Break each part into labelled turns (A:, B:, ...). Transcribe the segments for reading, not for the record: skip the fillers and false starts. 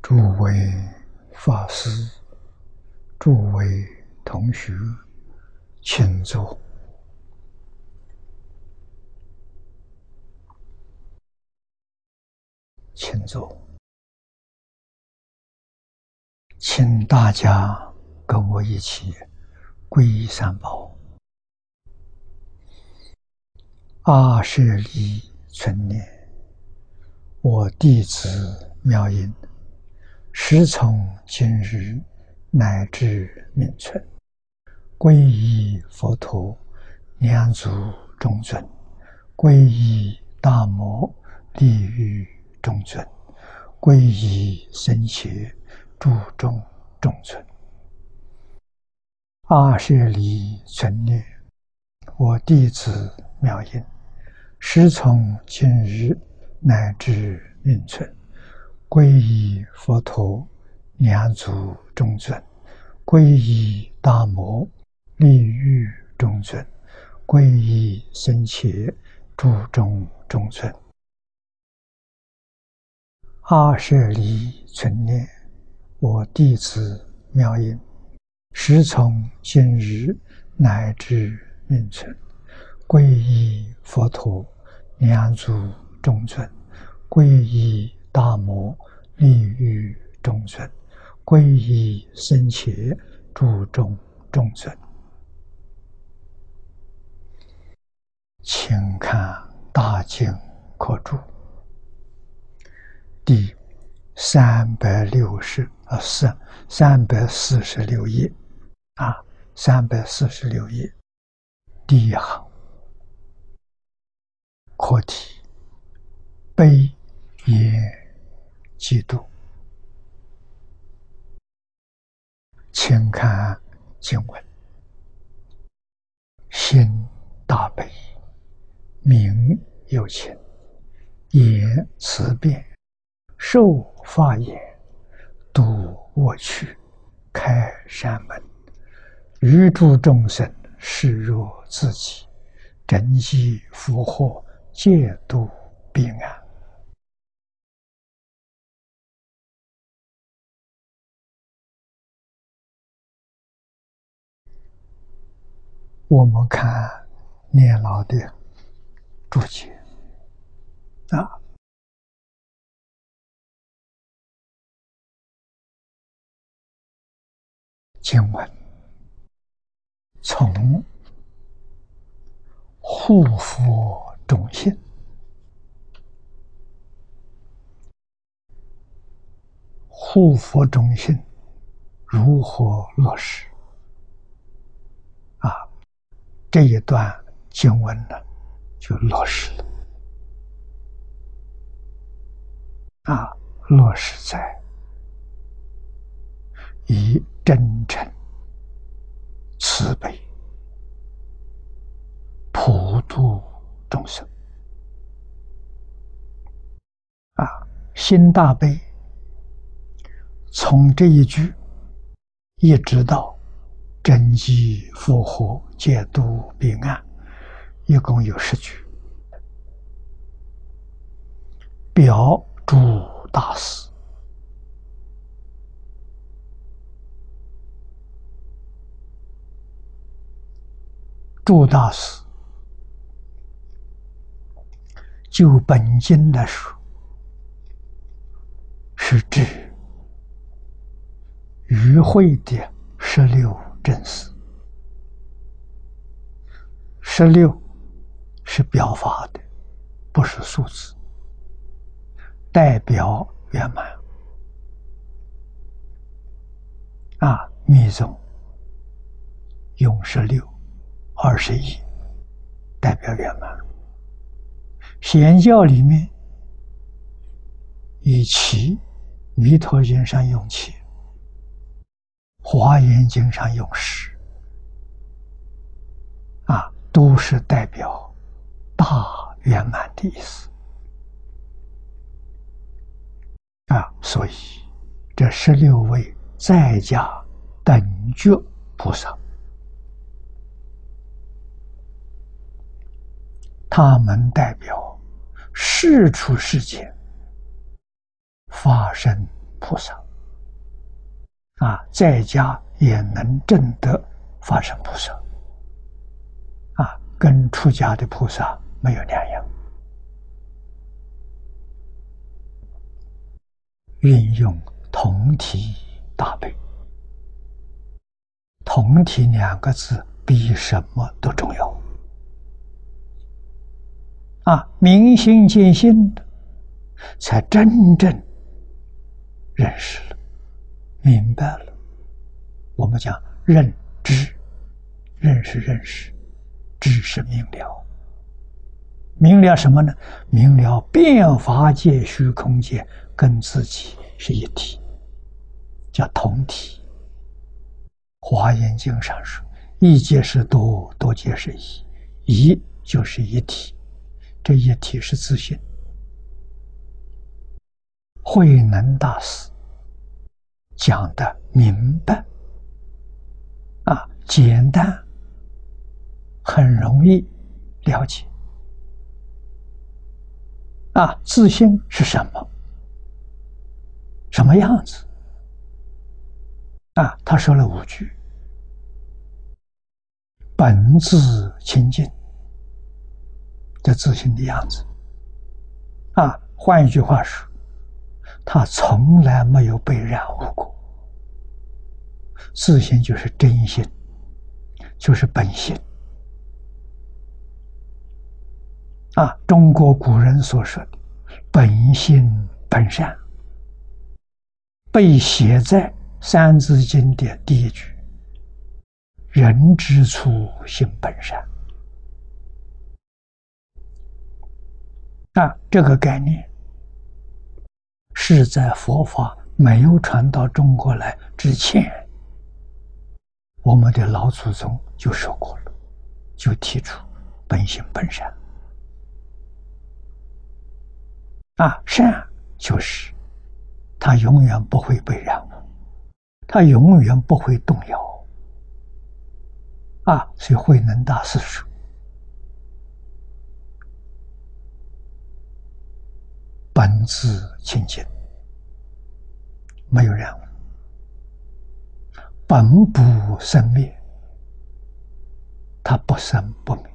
A: 诸位法师、诸位同学，请坐。请坐。请大家跟我一起皈依三宝。阿舍利存念，我弟子妙音，时从今日乃至命存，皈依佛陀、两足中尊，皈依大摩利欲中尊，皈依僧伽注中中尊。阿舍利存念，我弟子妙音，时从今日乃至命存，皈依佛陀、两足中尊，皈依大摩利欲中尊，皈依僧伽注中中尊。阿舍利存念，我弟子妙音，时从今日乃至命存，皈依佛陀、两足中尊，皈依大摩利欲中尊，皈依僧伽注中中尊。请看大经课注第346页346页第一行，课题：悲也嫉妒。请看经文：心大悲，名有情，言辞辩，受法言，度我趣，开山门，于诸众生视若自己，真迹福祸，戒度彼岸。我们看念老的注解经文从护佛种性，护佛种性如何落实这一段经文呢就落实了落实在以真诚慈悲普度众生心大悲，从这一句一直到真迹福祸，戒度彼岸，一共有10句，表诸大事。诸大事就本经来说，是指与会的16正事。16是表法的，不是数字，代表圆满密宗用16、21代表圆满。显教里面以7，弥陀经上用7，华严经上用10都是代表大圆满的意思所以这16位在家等觉菩萨，他们代表世出世间发生菩萨在家也能证得法身菩萨，跟出家的菩萨没有两样。运用同体大悲，同体2个字比什么都重要。明心见性的，才真正认识了，明白了。我们讲认知，认识，知是明了。明了什么呢？明了变法界、虚空界跟自己是一体，叫同体。华严经上说：“一即是多，多即是一，一就是一体。”这一体是自性。慧能大师讲得明白，简单，很容易了解。自性是什么？什么样子？他说了5句：本自清净，这自性的样子。换一句话说，他从来没有被染污过。自性就是真性，就是本性。中国古人所说的本性本善，被写在《三字经》的第1句：人之初，性本善。这个概念是在佛法没有传到中国来之前，我们的老祖宗就说过了，就提出本性本善。善就是它永远不会被染污，它永远不会动摇。所以慧能大师说：本自清净，没有染污，本不生灭，它不生不灭，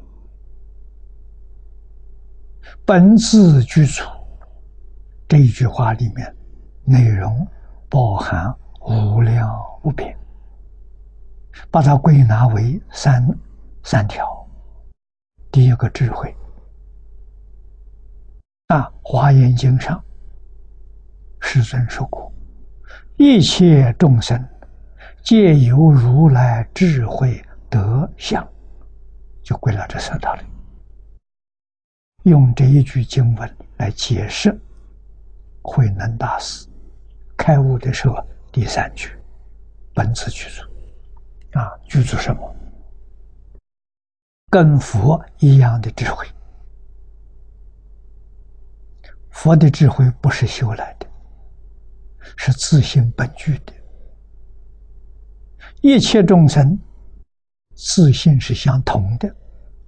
A: 本自具足。这一句话里面内容包含无量无边，把它归纳为三条。第一个智慧，华严经上世尊说过：一切众生皆由如来智慧德相，就归纳这3道理。用这一句经文来解释慧能大师开悟的时候第3句：本自具足。具足什么？跟佛一样的智慧。佛的智慧不是修来的，是自性本具的。一切众生自性是相同的，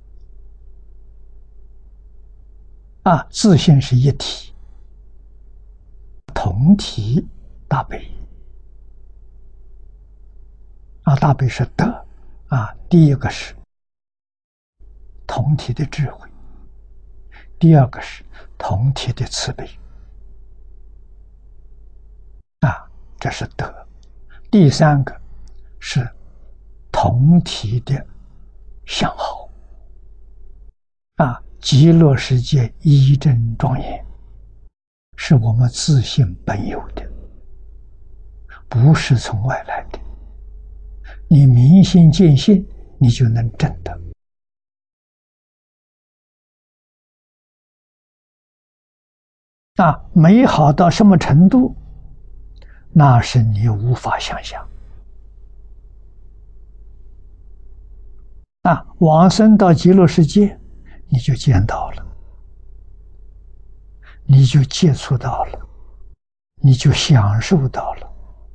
A: 自性是一体，同体大悲。大悲是德，第一个是同体的智慧，第二个是同体的慈悲，这是德。第3个是同体的相好，极乐世界一真庄严，是我们自性本有的，不是从外来的。你明心见性，你就能证得。美好到什么程度？那是你无法想象。往生到极乐世界，你就见到了，你就接触到了，你就享受到了。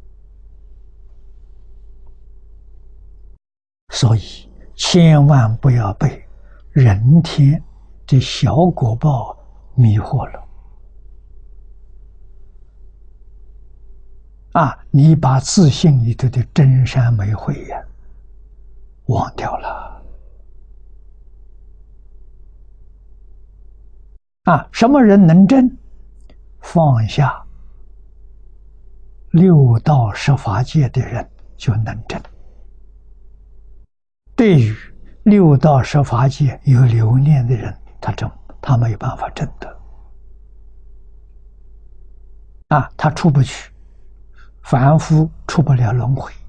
A: 所以千万不要被人天的小果报迷惑了。 你把自信里头的真善美慧呀忘掉了。什么人能证？放下六道十法界的人就能证。对于六道十法界有留念的人，他没有办法证得。他出不去，凡夫出不了轮回。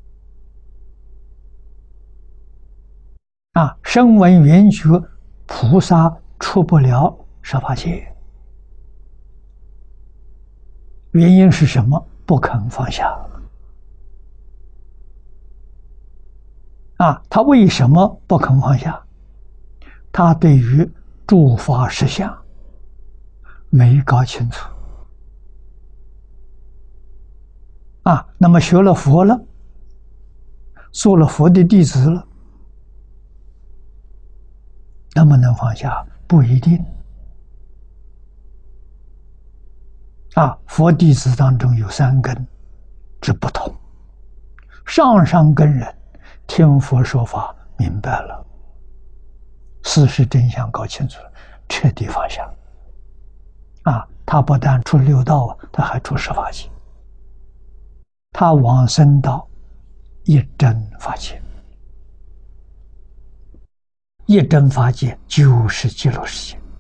A: 声闻缘觉菩萨出不了十法界。原因是什么？不肯放下。他为什么不肯放下？他对于诸法实相没搞清楚。那么学了佛了，做了佛的弟子了，能不能放下？不一定。佛弟子当中有三根之不同。上根人听佛说法明白了，事实真相搞清楚了，彻底放下。他不但出六道，他还出十法界。他往生到一真法界。一真法界就是极乐世界。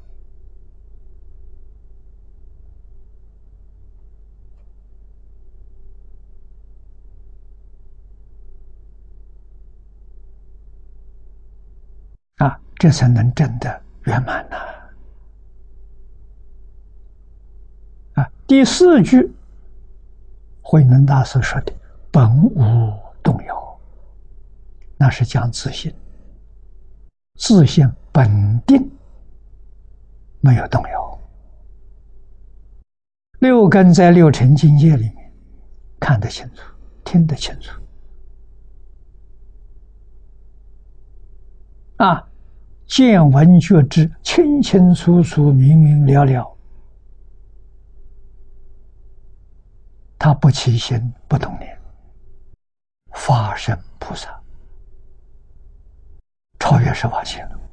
A: 这才能证得圆满呐。第四句慧能大师说的本无动摇，那是讲自信。自信本定没有动摇。六根在六尘境界里面看得清楚，听得清楚。见闻觉知清清楚楚，明明了了。他不起心不动念，法身菩萨，超越十法界了。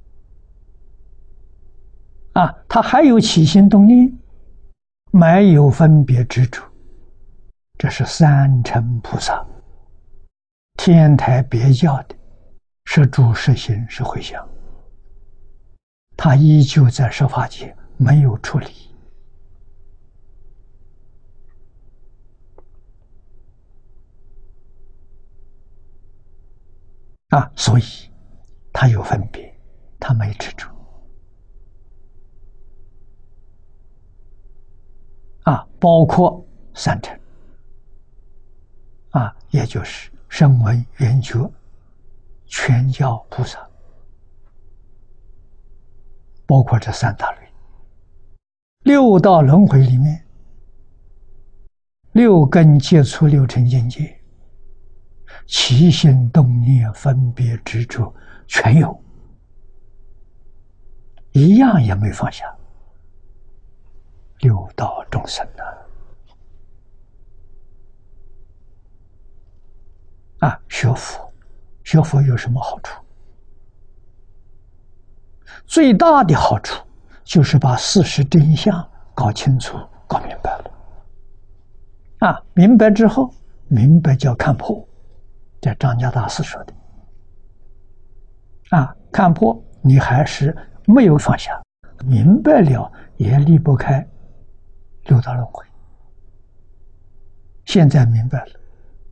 A: 他还有起心动念，没有分别执着，这是三乘菩萨，天台别教的是住是行是回向。他依旧在十法界没有处理。所以他有分别，他没执着。包括三乘，也就是声闻缘觉全教菩萨，包括这三大类。六道轮回里面，六根接触六尘境界，起心动念分别执着全有，一样也没放下。六道众生学佛有什么好处？最大的好处就是把事实真相搞清楚、搞明白了。明白之后，明白叫看破，这张家大师说的。看破你还是没有放下，明白了也离不开六道轮回。现在明白了，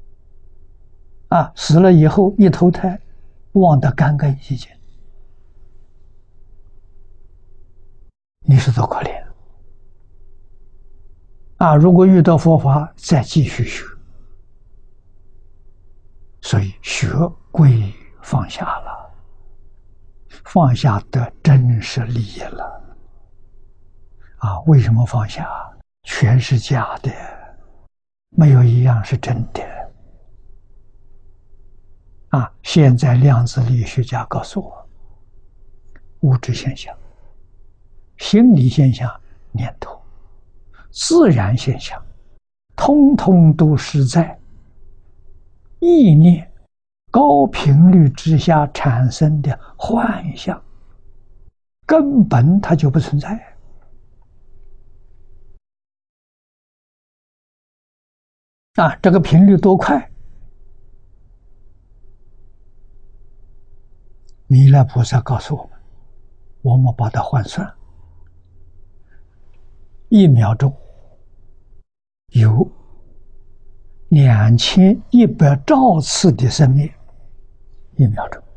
A: 死了以后一投胎，忘得干干净净。你是多可怜如果遇到佛法，再继续学。所以学归放下了，放下得真实利益了。为什么放下？全是假的，没有一样是真的。现在量子力学家告诉我，物质现象、心理现象、念头，自然现象， 通通都是在意念高频率之下产生的幻象，根本它就不存在。这个频率多快？弥勒菩萨告诉我们把它换算，1秒钟有2100兆次的生灭，1秒钟，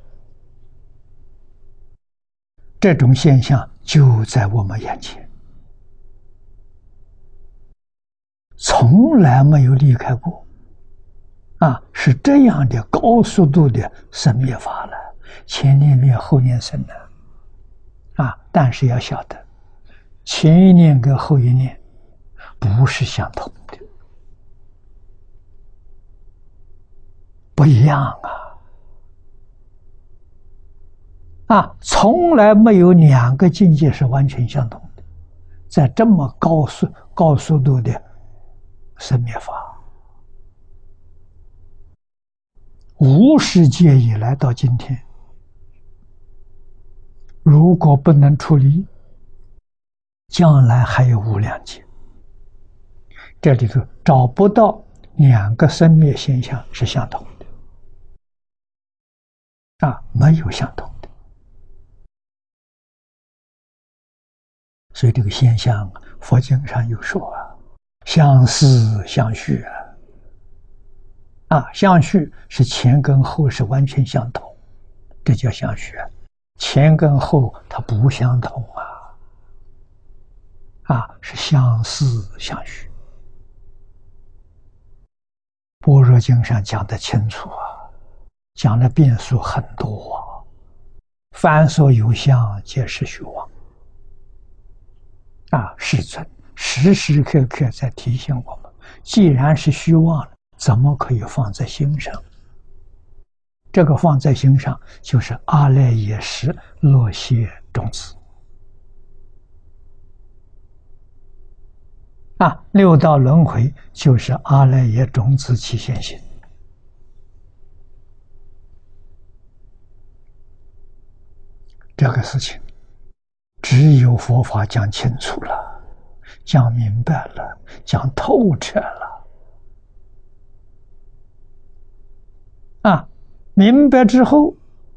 A: 这种现象就在我们眼前，从来没有离开过。是这样的高速度的生灭法了，前念灭后念生了。但是要晓得，前一念跟后一念不是相同的，不一样从来没有2个境界是完全相同的，在这么高速度的生灭法，无始界以来到今天，如果不能处理，将来还有无量劫，这里头找不到2个生灭现象是相同的，没有相同的。所以这个现象，佛经上有说相似相续相续是前跟后是完全相同，这叫相续。前跟后它不相同是相似相续。般若经上讲得清楚讲的变数很多凡所有相，皆是虚妄。世尊时时刻刻在提醒我们，既然是虚妄，怎么可以放在心上？这个放在心上，就是阿赖耶识落谢种子。六道轮回就是阿赖耶种子起现行。这个事情只有佛法讲清楚了，讲明白了，讲透彻了明白之后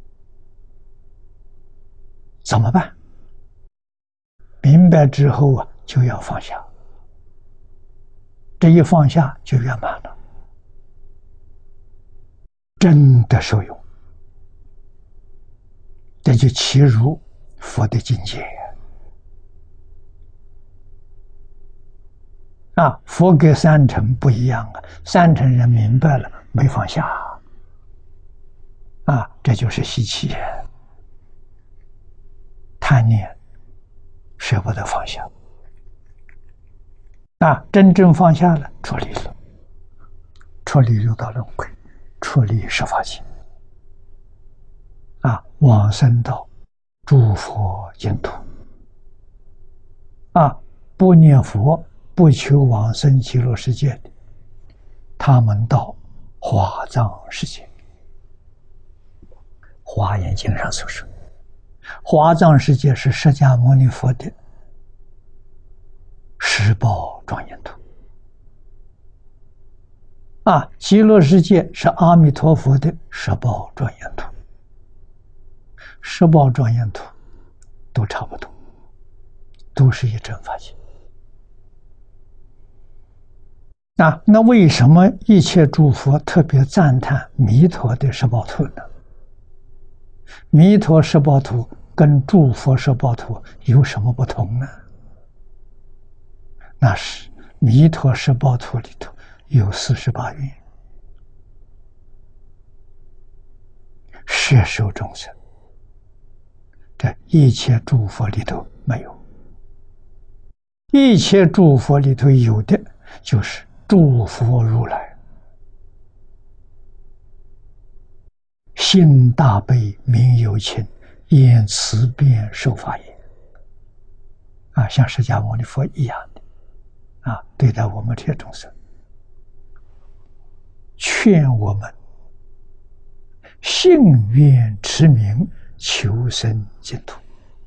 A: 怎么办？明白之后就要放下，这一放下就圆满了，真的受用，这就契入佛的境界佛跟3乘不一样3乘人明白了没放下这就是习气贪念舍不得放下真正放下了，处理了，处理六道轮回，处理十法界往生到诸佛净土不念佛不求往生极乐世界的，他们到华藏世界。华严经上所说，华藏世界是释迦牟尼佛的十宝庄严土极乐世界是阿弥陀佛的十宝庄严土。十宝庄严土都差不多，都是一真法界那为什么一切诸佛特别赞叹弥陀的十宝土呢？弥陀十宝土跟诸佛十宝土有什么不同呢？那是弥陀十宝土里头有48愿，摄受众生，这一切诸佛里头没有。一切诸佛里头有的就是诸佛如来，心大悲，名有情，演慈悲受法也像释迦牟尼佛一样的对待我们这些众生劝我们信愿持名，求生净土。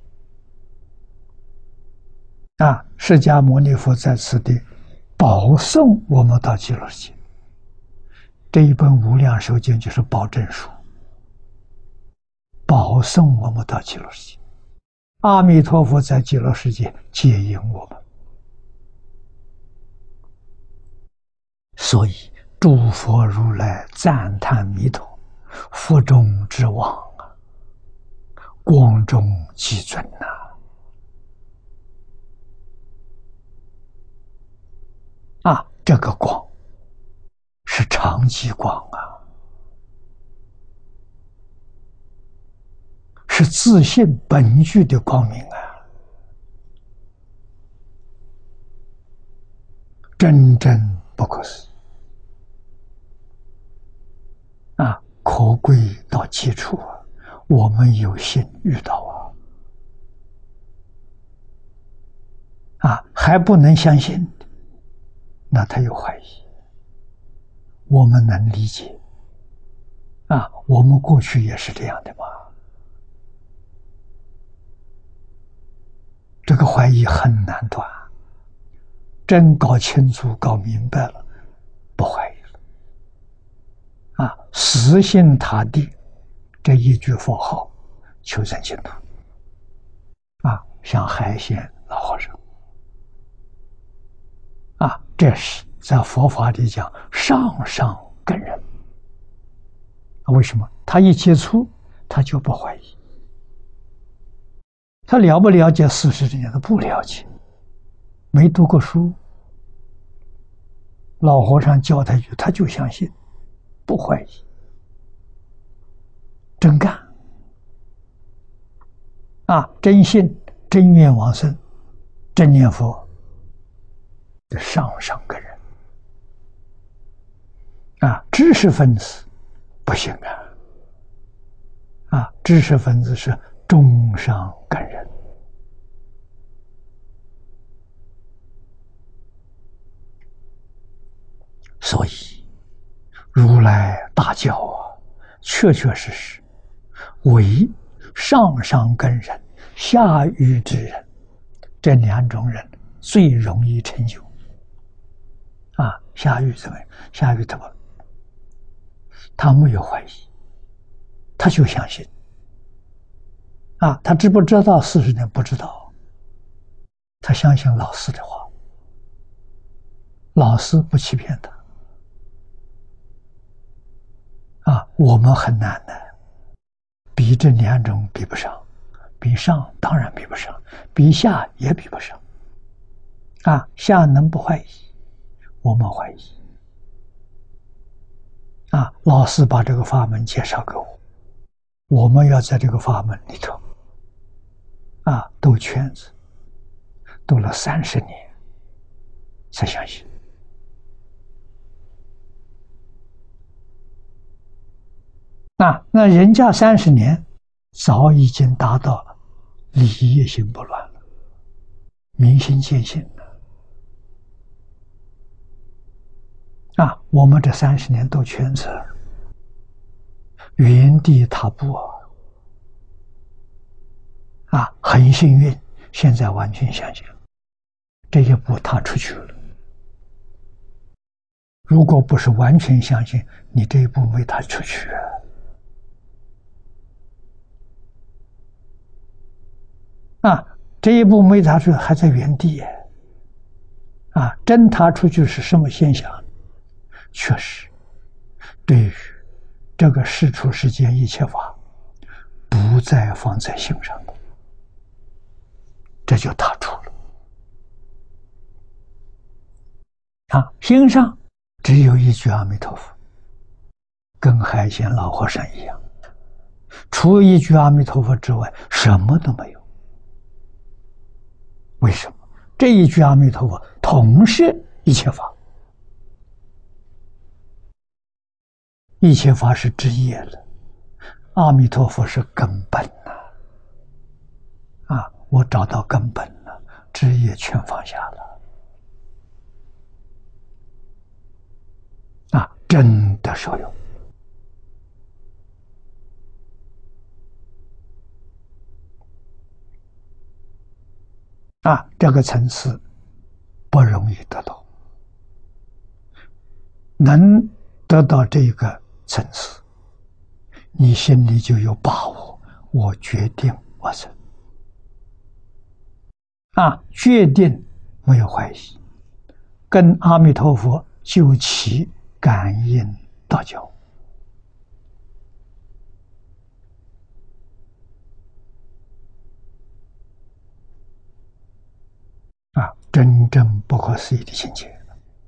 A: 释迦牟尼佛在此地保送我们到极乐世界。这一本无量寿经就是保证书，保送我们到极乐世界。阿弥陀佛在极乐世界接引我们，所以诸佛如来赞叹弥陀，福中之王光中极尊这个光是常寂光是自性本具的光明真正不可思议可贵到极处我们有幸遇到还不能相信，那他有怀疑。我们能理解我们过去也是这样的嘛。这个怀疑很难断，真搞清楚搞明白了，不怀疑了死心塌地这一句佛号求生净土像海鲜老和尚这是在佛法里讲上上根人。为什么？他一接触他就不怀疑。他了不了解40年他不了解，没读过书，老和尚教他一句他就相信，不怀疑，真干真信，真愿往生，真念佛，上上根人知识分子不行知识分子是中上根人。所以如来大教确确实实为上上根人下愚之人这两种人最容易成就下愚怎么样？下愚他没有怀疑，他就相信他知不知道40年不知道，他相信老师的话，老师不欺骗他我们很难的，比这两种比不上，比上当然比不上，比下也比不上下能不怀疑？我们怀疑老师把这个法门介绍给我们要在这个法门里头兜圈子，兜了30年才相信那人家30年早已经达到了礼业心不乱了，明心见性了我们这30年兜圈子原地踏步很幸运，现在完全相信这一步踏出去了。如果不是完全相信，你这一步没踏出去这一步没踏出去还在原地真踏出去是什么现象？确实对于这个世出世间一切法不再放在心上的，这就踏出了心上只有一句阿弥陀佛，跟海鲜老和尚一样，除一句阿弥陀佛之外什么都没有。为什么？这一句阿弥陀佛同摄一切法，一切法是枝叶了，阿弥陀佛是根本我找到根本了，枝叶全放下了真的受用。这个层次不容易得到，能得到这个层次，你心里就有把握，我决定往生。决定没有怀疑，跟阿弥陀佛就起感应道交。真正不可思议的境界。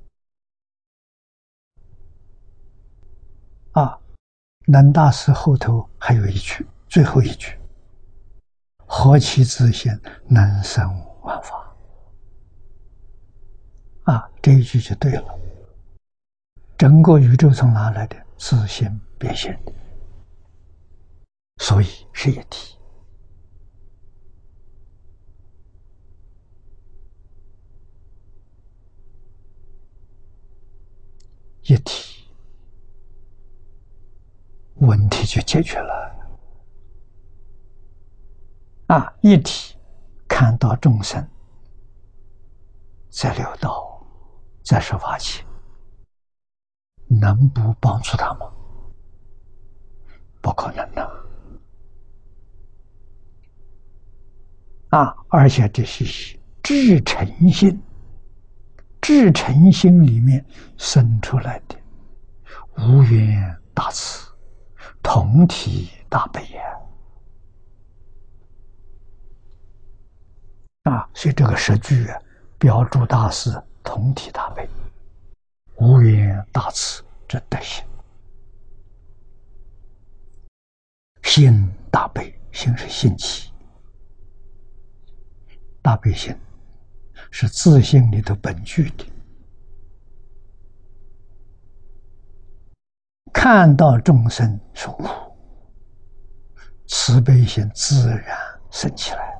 A: 南大师后头还有一句，最后一句：何其自性，能生万法。这一句就对了。整个宇宙从哪来的？自性变现的，所以是一体。一体，问题就解决了。一体看到众生在六道，在十法界，能不帮助他吗？不可能的。而且这是至诚心，至诚心里面生出来的无缘大慈，同体大悲所以这个十句标注大师同体大悲，无缘大慈之德行。心大悲，心是心起，大悲心是自性里头本具的。看到众生受苦，慈悲心自然生起来。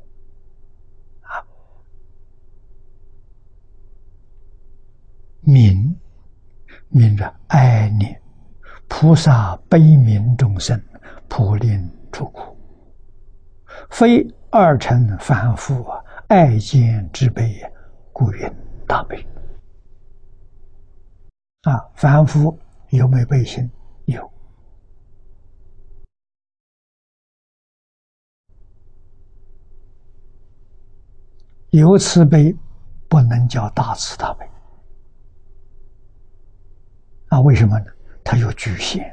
A: 悯着爱念，菩萨悲悯众生，普令出苦，非二乘凡夫爱见之悲，故云大悲。凡夫有没有悲心？有。有慈悲不能叫大慈大悲。为什么呢？它有局限，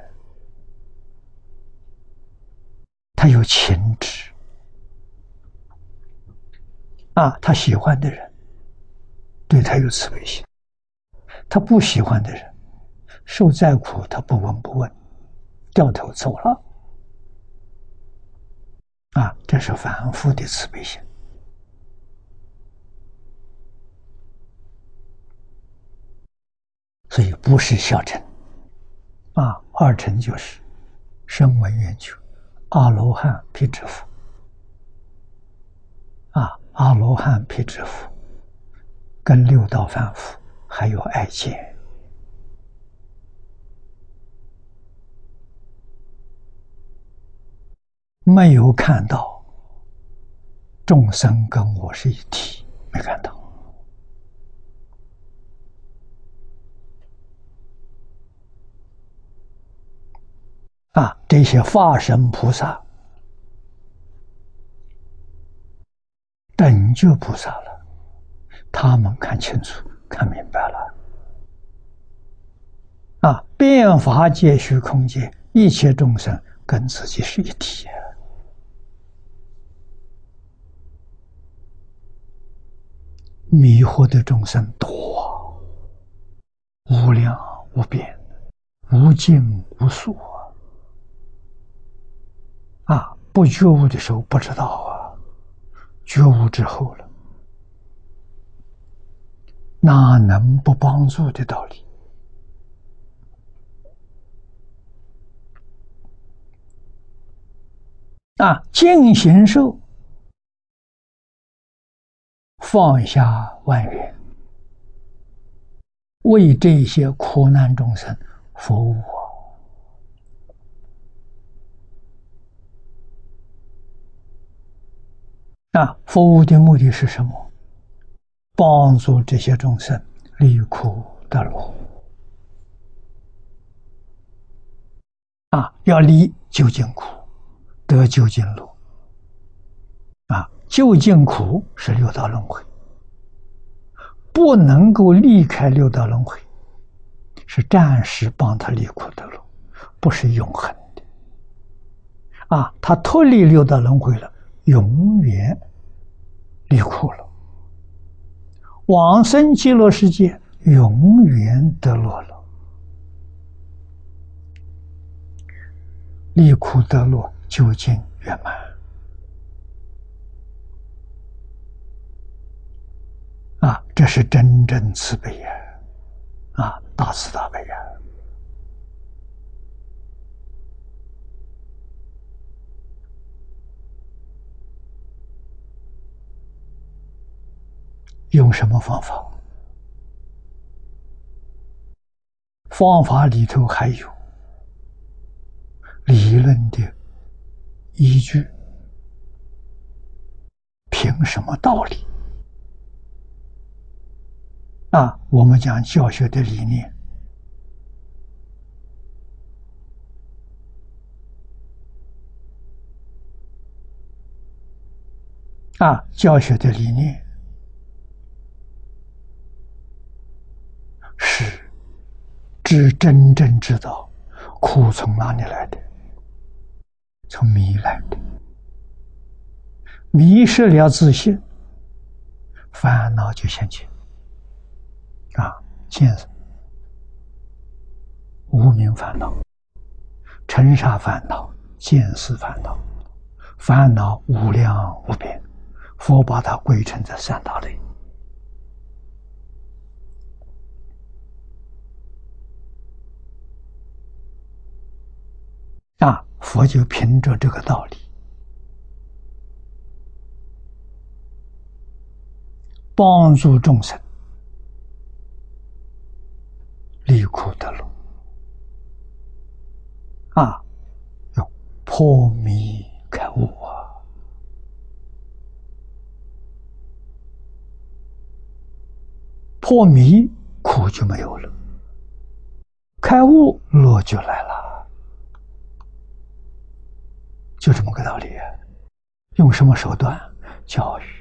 A: 它有情执。他喜欢的人对他有慈悲心，他不喜欢的人受再苦他不闻不问，掉头走了。这是凡夫的慈悲心。所以不是小乘。二乘就是声闻缘觉、阿罗汉、辟支佛。阿罗汉、辟支佛跟六道凡夫还有爱见。没有看到众生跟我是一体，没看到。这些化身菩萨等觉菩萨了，他们看清楚看明白了。遍法界虚空界一切众生跟自己是一体。迷惑的众生多，无量无边，无尽无数。不觉悟的时候不知道觉悟之后了，哪能不帮助的道理？净行受放下万缘，为这些苦难众生佛物佛物的目的是什么？帮助这些众生离苦得乐要离究竟苦，得究竟乐究竟苦是六道轮回，不能够离开六道轮回，是暂时帮他离苦得乐，不是永恒的他脱离六道轮回了，永远离苦了，往生极乐世界永远得乐了，离苦得乐究竟圆满这是真正慈悲大慈大悲用什么方法？方法里头还有理论的依据，凭什么道理我们讲教学的理念教学的理念是真正知道苦从哪里来的，从迷来的，迷失了自信，烦恼就现前见无明烦恼、尘沙烦恼、见思烦恼，烦恼无量无边，佛把它归成这三大类佛就凭着这个道理帮助众生离苦得乐要破迷开悟破迷苦就没有了，开悟乐就来了，就这么个道理用什么手段？教育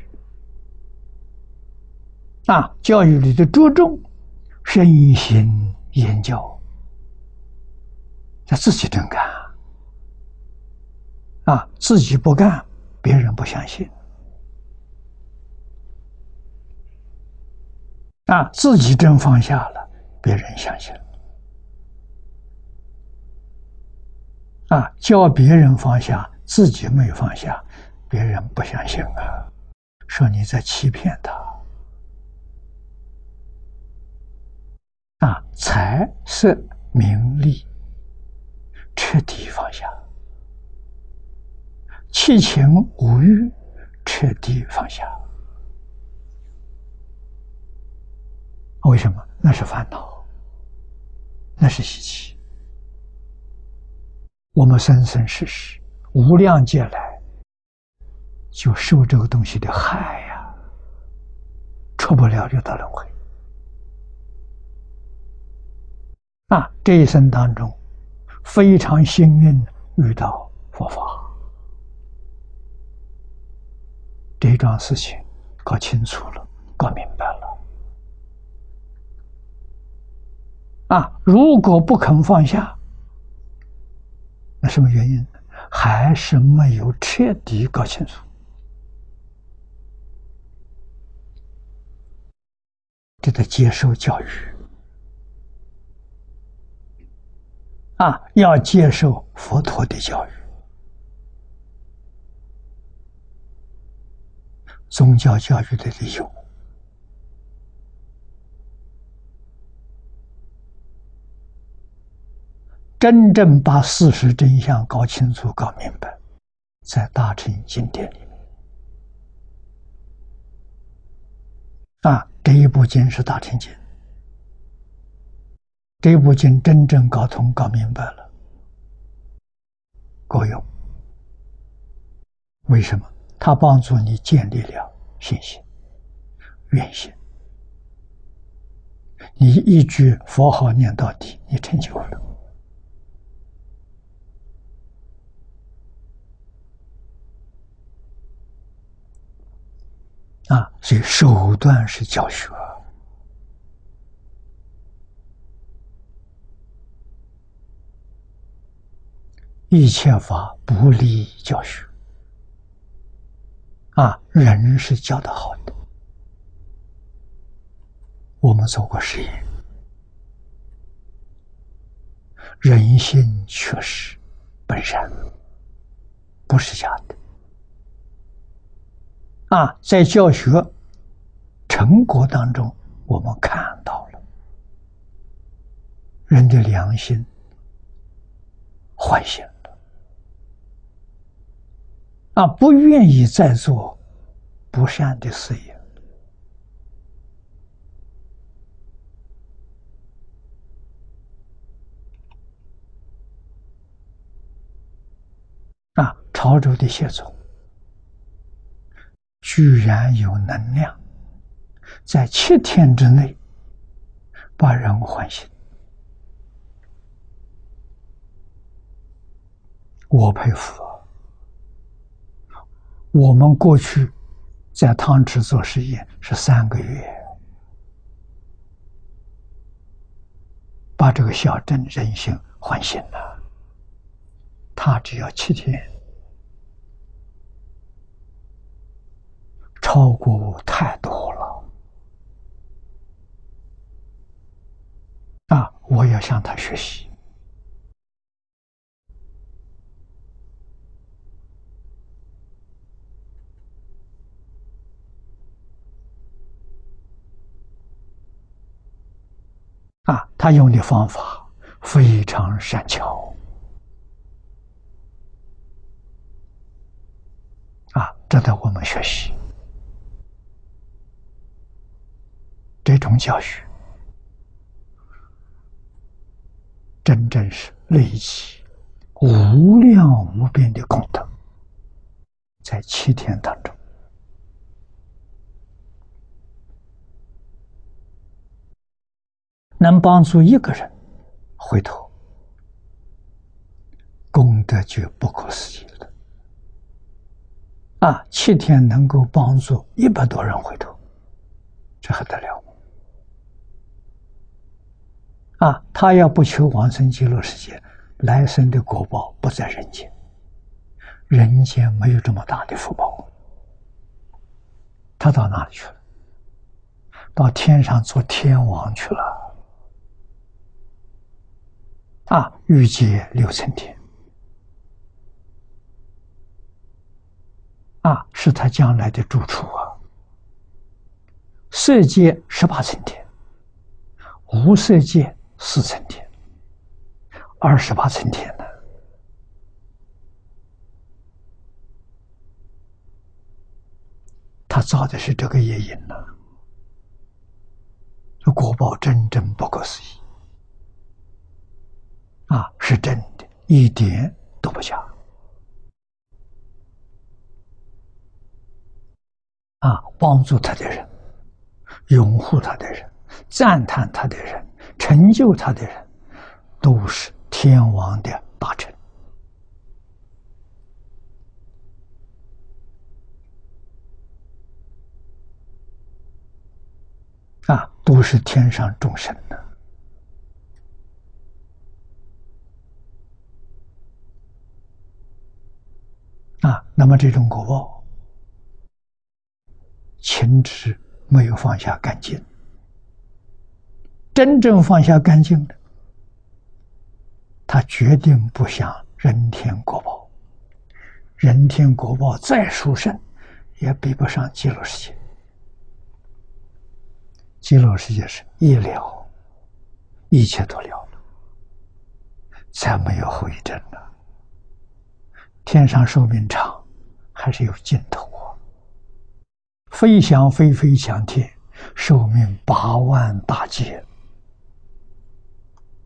A: 教育里的着重身心言教，要自己真干自己不干别人不相信自己真放下了别人相信教别人放下，自己没放下，别人不相信说你在欺骗他财色名利彻底放下，七情五欲彻底放下。为什么？那是烦恼，那是习气。我们生生世世无量劫来就受这个东西的害出不了六道轮回这一生当中非常幸运遇到佛法，这桩事情搞清楚了，搞明白了如果不肯放下，那什么原因？还是没有彻底搞清楚。这得接受教育要接受佛陀的教育，宗教教育的理由。真正把事实真相搞清楚、搞明白，在大乘经典里面这一部经是大乘经， 这部经真正搞通、搞明白了，够用。为什么？它帮助你建立了信心、愿心。你一句佛号念到底，你成就了。所以手段是教学，一切法不离教学。人是教得好的。我们做过实验，人性确实本善，不是假的。在教学成果当中，我们看到了人的良心唤醒了，不愿意再做不善的事业。潮州的谢总居然有能量，在7天之内把人唤醒。我佩服啊！我们过去在汤池做实验是3个月，把这个小镇人心唤醒了，他只要7天。超过我太多了我要向他学习。他用的方法非常善巧值得我们学习。这种教学真正是累积无量无边的功德，在7天当中，能帮助一个人回头，功德就不可思议了。7天能够帮助100多人回头，这还得了？他要不求往生极乐世界，来生的果报不在人间，人间没有这么大的福报，他到哪里去了？到天上做天王去了。欲界6层天是他将来的住处色界18层天，无色界4层天，28层天呢。他造的是这个业因呢，这果报真正不可思议是真的，一点都不假帮助他的人，拥护他的人，赞叹他的人，成就他的人，都是天王的大臣都是天上众生的那么这种果报，情执没有放下干净，真正放下干净的，他决定不想人天果报。人天果报再殊胜，也比不上极乐世界。极乐世界是一了，一切都了了，再没有后遗症了。天上寿命长，还是有尽头飞翔飞飞向天，寿命8万大劫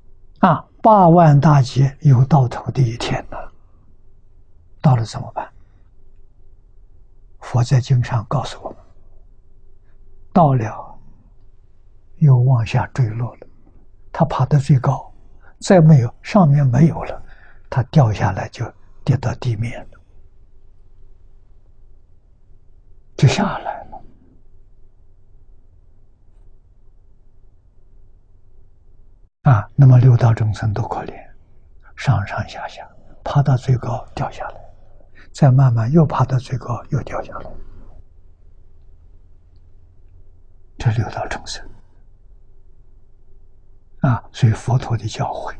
A: 8万大劫有到头的一天呢，到了怎么办？佛在经上告诉我们，到了又往下坠落了，他爬得最高，再没有上面没有了，他掉下来就跌到地面了，就下来了。那么六道众生都可怜，上上下下，爬到最高掉下来，再慢慢又爬到最高又掉下来，这六道众生所以佛陀的教诲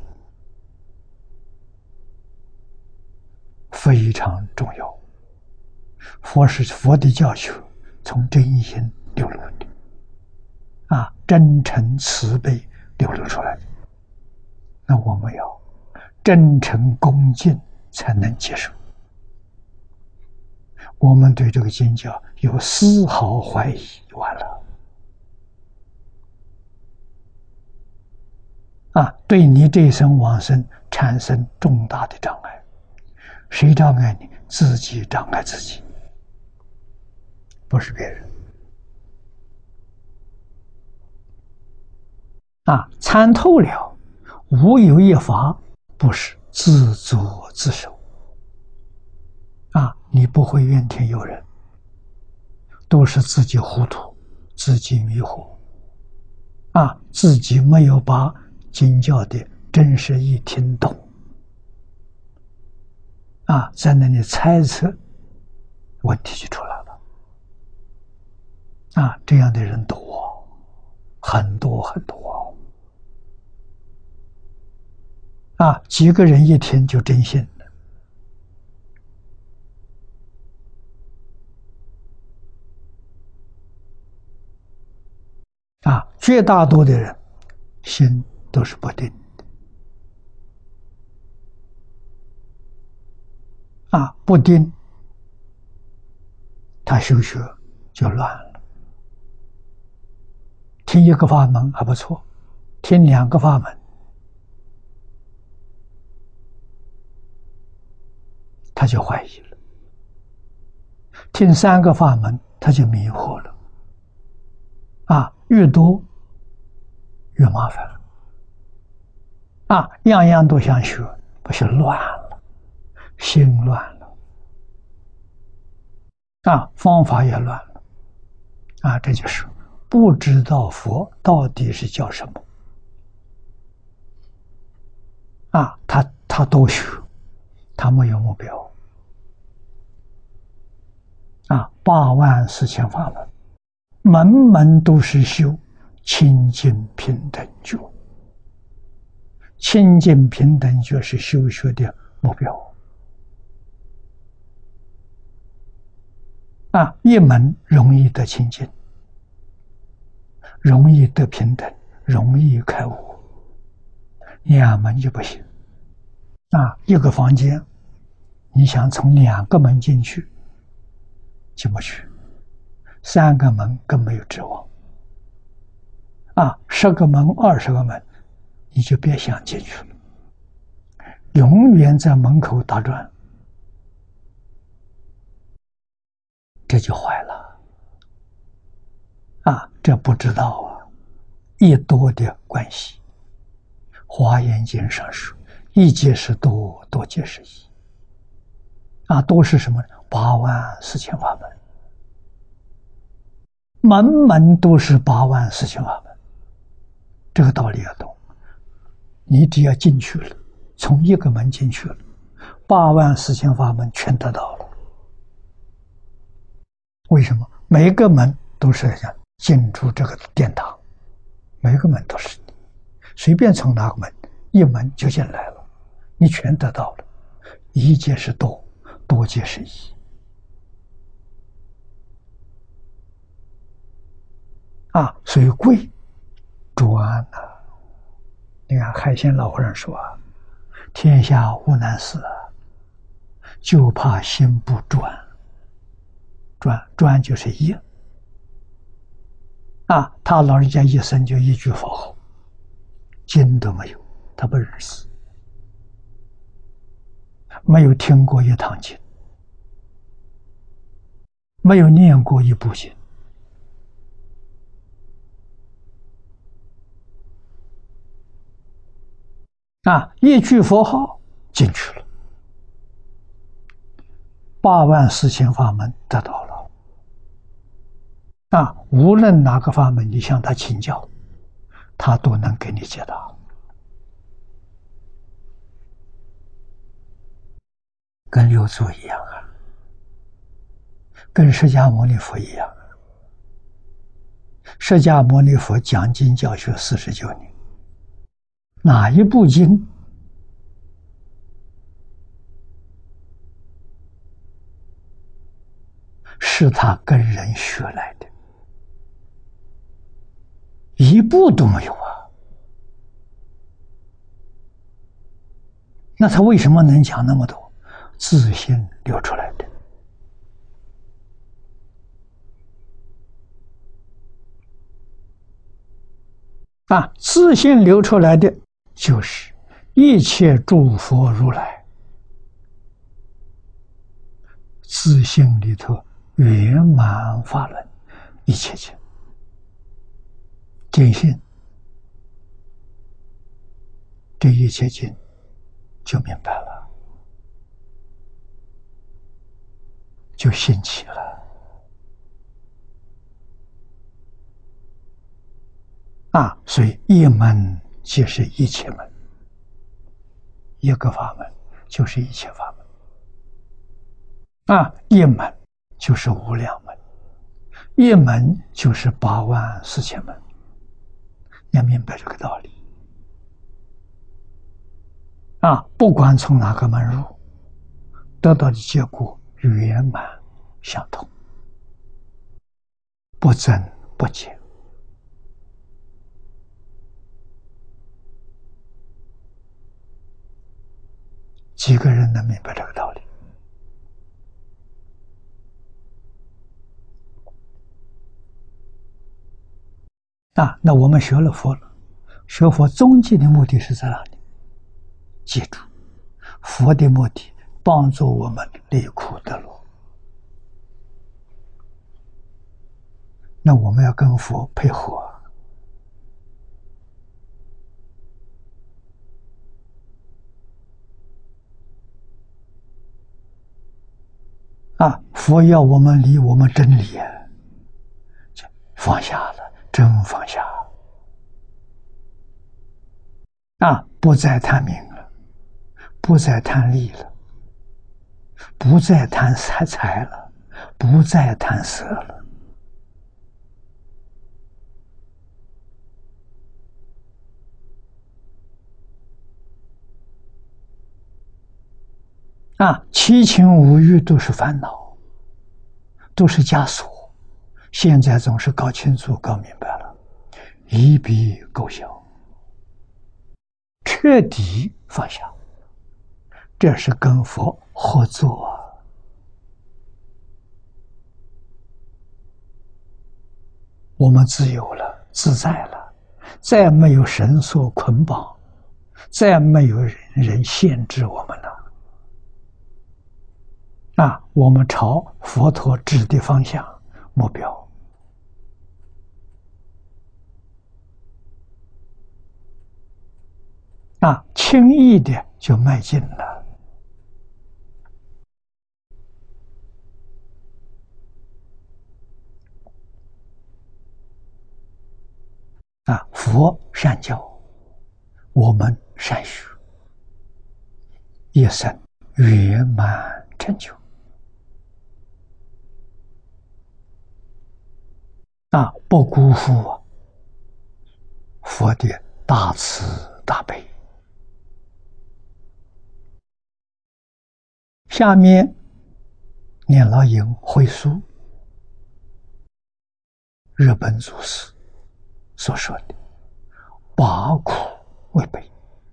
A: 非常重要。佛的教学从真心流露的，真诚慈悲流露出来的。那我们要真诚恭敬才能接受。我们对这个经教有丝毫怀疑，完了。对你这一生往生产生重大的障碍。谁障碍你？自己障碍自己，不是别人。参透了，无有一法不是自作自受。你不会怨天尤人，都是自己糊涂，自己迷惑，自己没有把经教的真实意听懂，在那里猜测，问题就出来了。这样的人多，很多很多。几个人一听就真信了。绝大多数的人心都是不定的。不定，他修学就乱了。听一个法门还不错，听2个法门，他就怀疑了；听3个法门，他就迷惑了。越多越麻烦。样样都想学，不是乱了，心乱了。方法也乱了。这就是不知道佛到底是叫什么。他都学，他没有目标。84000法门，门门都是修清净平等觉。清净平等觉是修学的目标。一门容易得清净，容易得平等，容易开悟。2门就不行。一个房间，你想从2个门进去，进不去；3个门更没有指望。10个门、20个门，你就别想进去了，永远在门口打转，这就坏了。这不知道一多的关系。华严经上说，一即是多，多即是一。多是什么？84000法门，门门都是84000法门。这个道理要懂。你只要进去了，从一个门进去了，84000法门全得到了。为什么？每个门都是想进出这个殿堂，每个门都是随便从哪个门，一门就进来了，你全得到了。一即是多，多即是一。所以贵专你看海鲜老和尚说天下无难事就怕心不专。专就是一。他老人家一生就一句佛号，经都没有， 他不认识，没有听过一堂经，没有念过一部经。一句佛号进去了，84000法门得到了。无论哪个法门，你向他请教，他都能给你解答。跟六祖一样跟释迦牟尼佛一样。释迦牟尼佛讲经教学49年，哪一部经是他跟人学来的？一部都没有啊！那他为什么能讲那么多？自信流出来的。自信流出来的就是一切诸佛如来自信里头圆满法轮一切经，坚信这一切经就明白了，就兴起了。所以一门即是一切门，一个法门就是一切法门。一门就是无量门，一门就是84000门。要明白这个道理。不管从哪个门入，得到的结果圆满相同，不增不减。几个人能明白这个道理？那我们学了佛了，学佛终极的目的是在哪里？记住，佛的目的帮助我们离苦得乐。那我们要跟佛配合。佛要我们离我们真理放下了，真放下。不再贪名了，不再贪利了，不再贪财了，不再贪色了。七情五欲都是烦恼，都是枷锁。现在总是搞清楚、搞明白了，一笔勾销，彻底放下。这是跟佛合作我们自由了，自在了，再没有绳索捆绑，再没有人限制我们了。我们朝佛陀指的方向目标，轻易的就迈进了。佛善教，我们善学，一生圆满成就。不辜负佛的大慈大悲。下面念老营回溯日本祖师所说的拔苦为悲，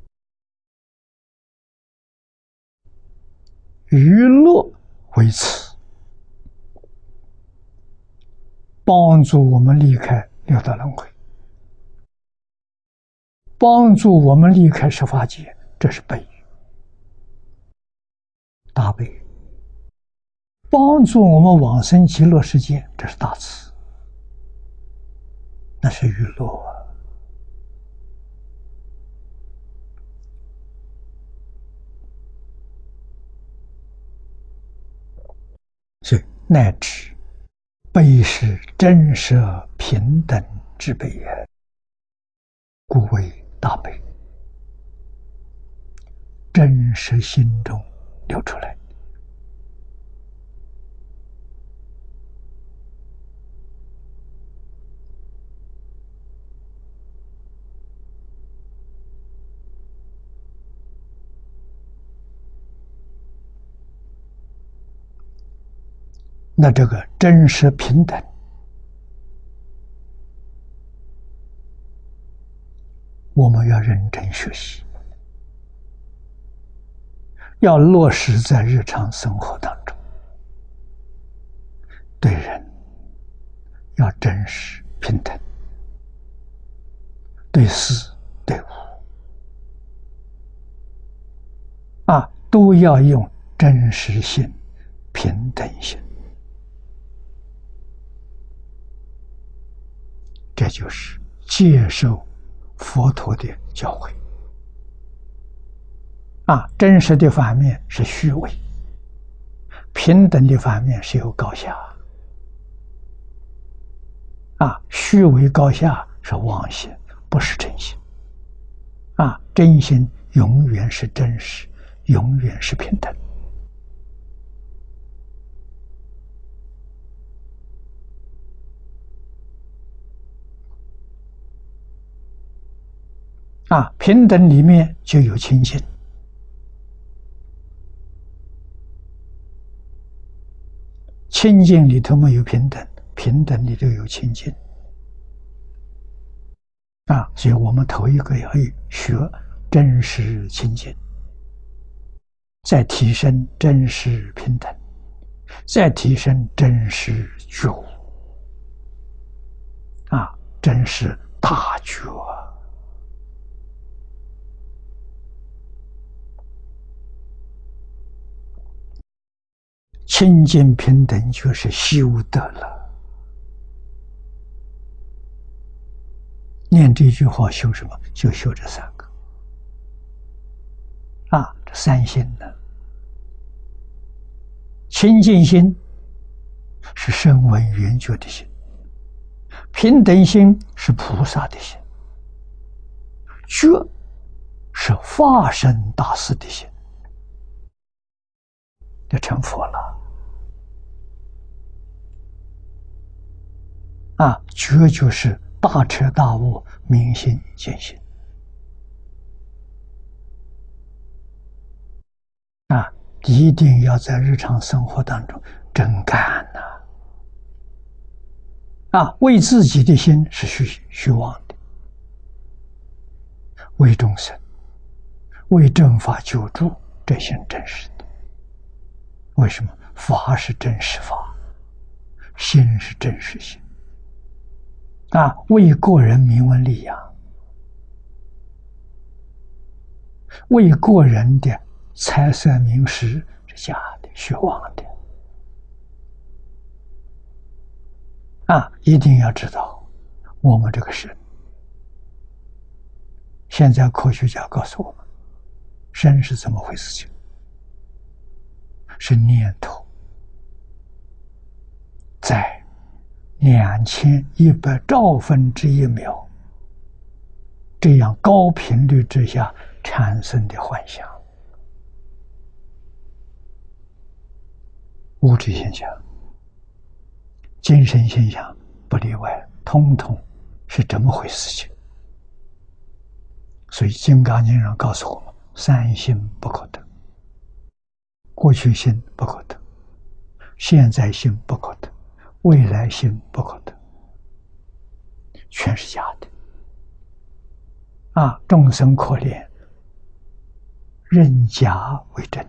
A: 娱乐为慈，帮助我们离开六道轮回， 帮助我们离开十法界，这是悲，大悲；帮助我们往生极乐世界，这是大慈，那是娱乐啊。所以乃至悲是真实平等之悲也，故为大悲。真实心中流出来，那这个真实平等，我们要认真学习，要落实在日常生活当中。对人要真实平等，对事对物都要用真实性、平等性。这就是接受佛陀的教诲真实的反面是虚伪，平等的反面是有高下虚伪高下是妄心，不是真心真心永远是真实，永远是平等平等里面就有清净，清净里头没有平等，平等里头有清净所以我们头一个要学真实清净，再提升真实平等，再提升真实觉悟真实大觉清净平等就是修得了。念这句话修什么？就修这三个这三心呢。清净心是声闻缘觉的心，平等心是菩萨的心，觉是化身大士的心，就成佛了觉就是大彻大悟，明心见性一定要在日常生活当中真干为自己的心是虚妄的，为众生为正法救助，这心真实的。为什么？法是真实法，心是真实心为个人名闻利养，为个人的财色名食是假的、虚妄的一定要知道我们这个身，现在科学家告诉我们，身是怎么回事情？是念头在2100兆分之一秒这样高频率之下产生的幻想，物质现象、精神现象不例外，通通是这么回事情。所以《金刚经》上告诉我们，三心不可得，过去心不可得，现在心不可得，未来心不可得，全是假的众生可怜，认假为真，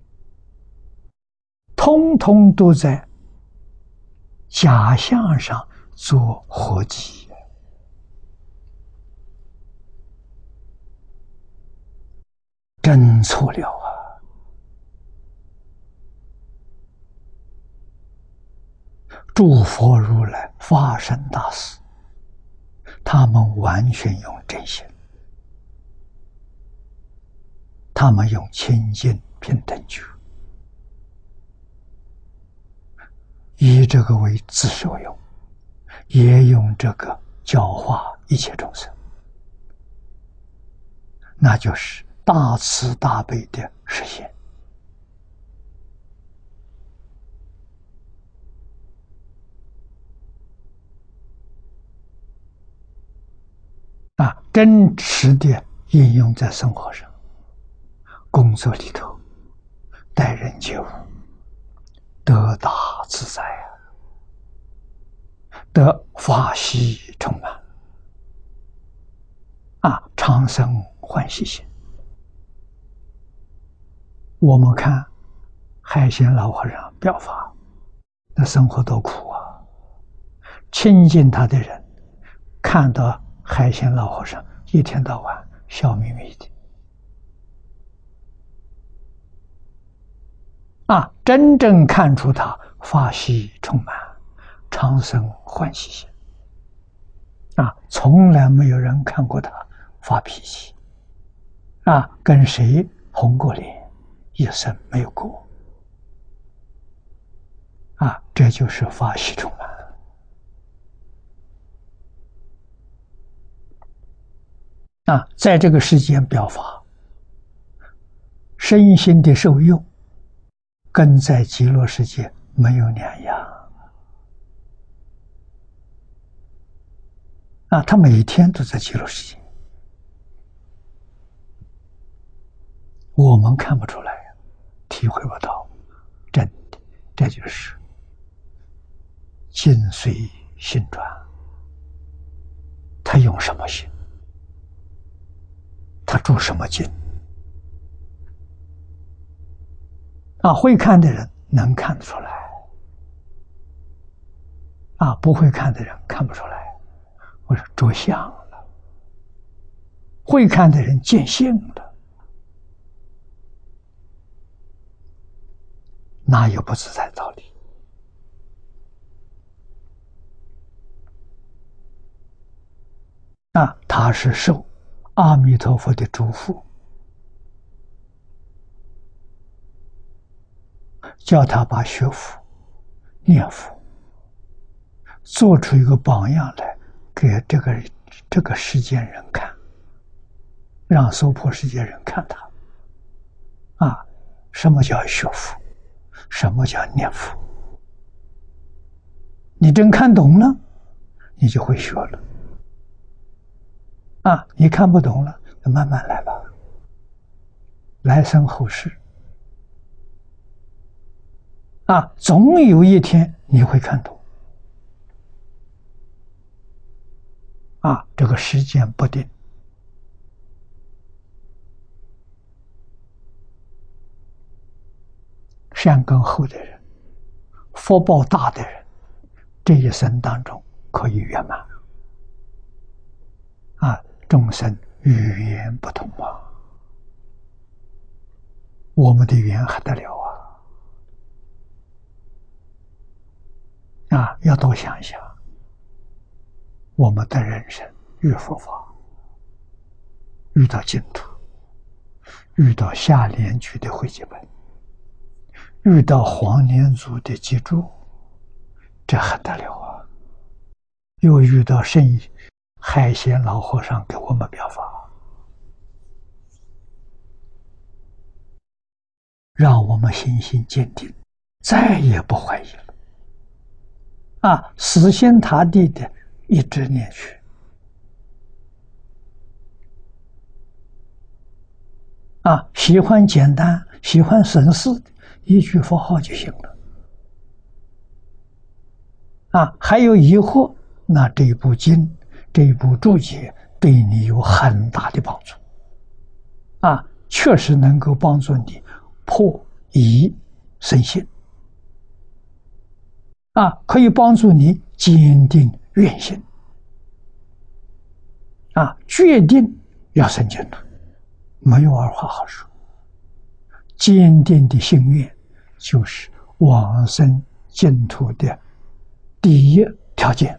A: 通通都在假象上做活计真错了啊！诸佛如来法身大士，他们完全用真心，他们用清净平等觉，以这个为自受用，也用这个教化一切众生，那就是大慈大悲的实现。真实的应用在生活上，工作里头，待人接物，得大自在得法喜充满，常生欢喜心。我们看海鲜老和尚表法，那生活多苦啊！亲近他的人，看到海鲜老和尚一天到晚笑眯眯的，真正看出他法喜充满，常生欢喜心。从来没有人看过他发脾气，跟谁红过脸，一生没有过，这就是法喜充满。在这个世间表法，身心的受用，跟在极乐世界没有两样。他每天都在极乐世界，我们看不出来，体会不到，真的，这就是境随心转。他用什么心？他住什么境？会看的人能看得出来，不会看的人看不出来。我说着相了，会看的人见性了，哪有不自在道理？他是受阿弥陀佛的嘱咐，叫他把学佛、念佛做出一个榜样来，给这个世间人看，让娑婆世界人看他。什么叫学佛？什么叫念佛？你真看懂了，你就会学了。你看不懂了，就慢慢来吧，来生后世。总有一天你会看懂。这个时间不定，善根厚的人，福报大的人，这一生当中可以圆满。众生语言不同我们的缘还得了要多想想，我们的人生遇佛法，遇到净土，遇到下莲居的汇集本，遇到黄念祖的记注，这还得了又遇到圣海鲜老和尚给我们表法，让我们信心坚定，再也不怀疑了死心塌地的一直念去喜欢简单，喜欢省事的，一句佛号就行了还有疑惑，那这一部经，这一部注解对你有很大的帮助确实能够帮助你破疑生信可以帮助你坚定愿心决定要生净土，没有二话好说坚定的心愿，就是往生净土的第一条件。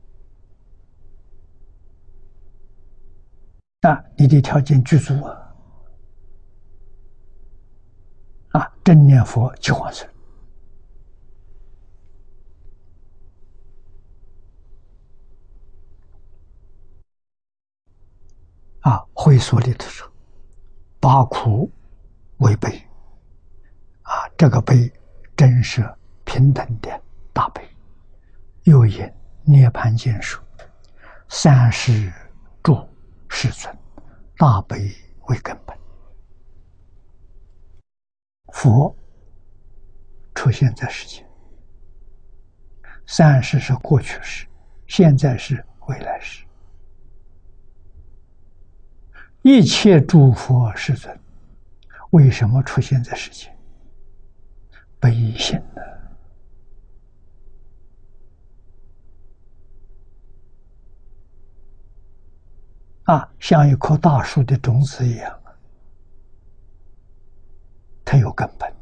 A: 你的条件具足真念佛就往生。会所里头说，八苦为悲这个悲真是平等的大悲。又引涅盘经说，三世诸世尊，大悲为根本。佛出现在世间，三世是过去式，现在是未来式。一切诸佛世尊为什么出现在世间？悲心像一棵大树的种子一样，它有根本。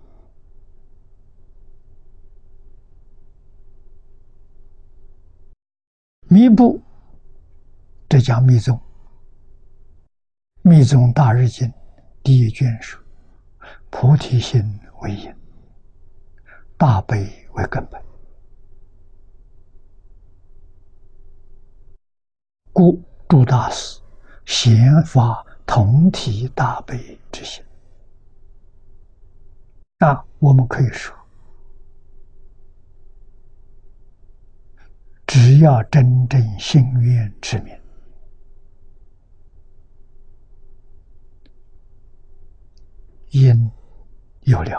A: 弥部，这讲密宗，密宗大日经第一卷说，菩提心为因，大悲为根本，故诸大师显发同体大悲之心。我们可以说，只要真正心愿之明，因有了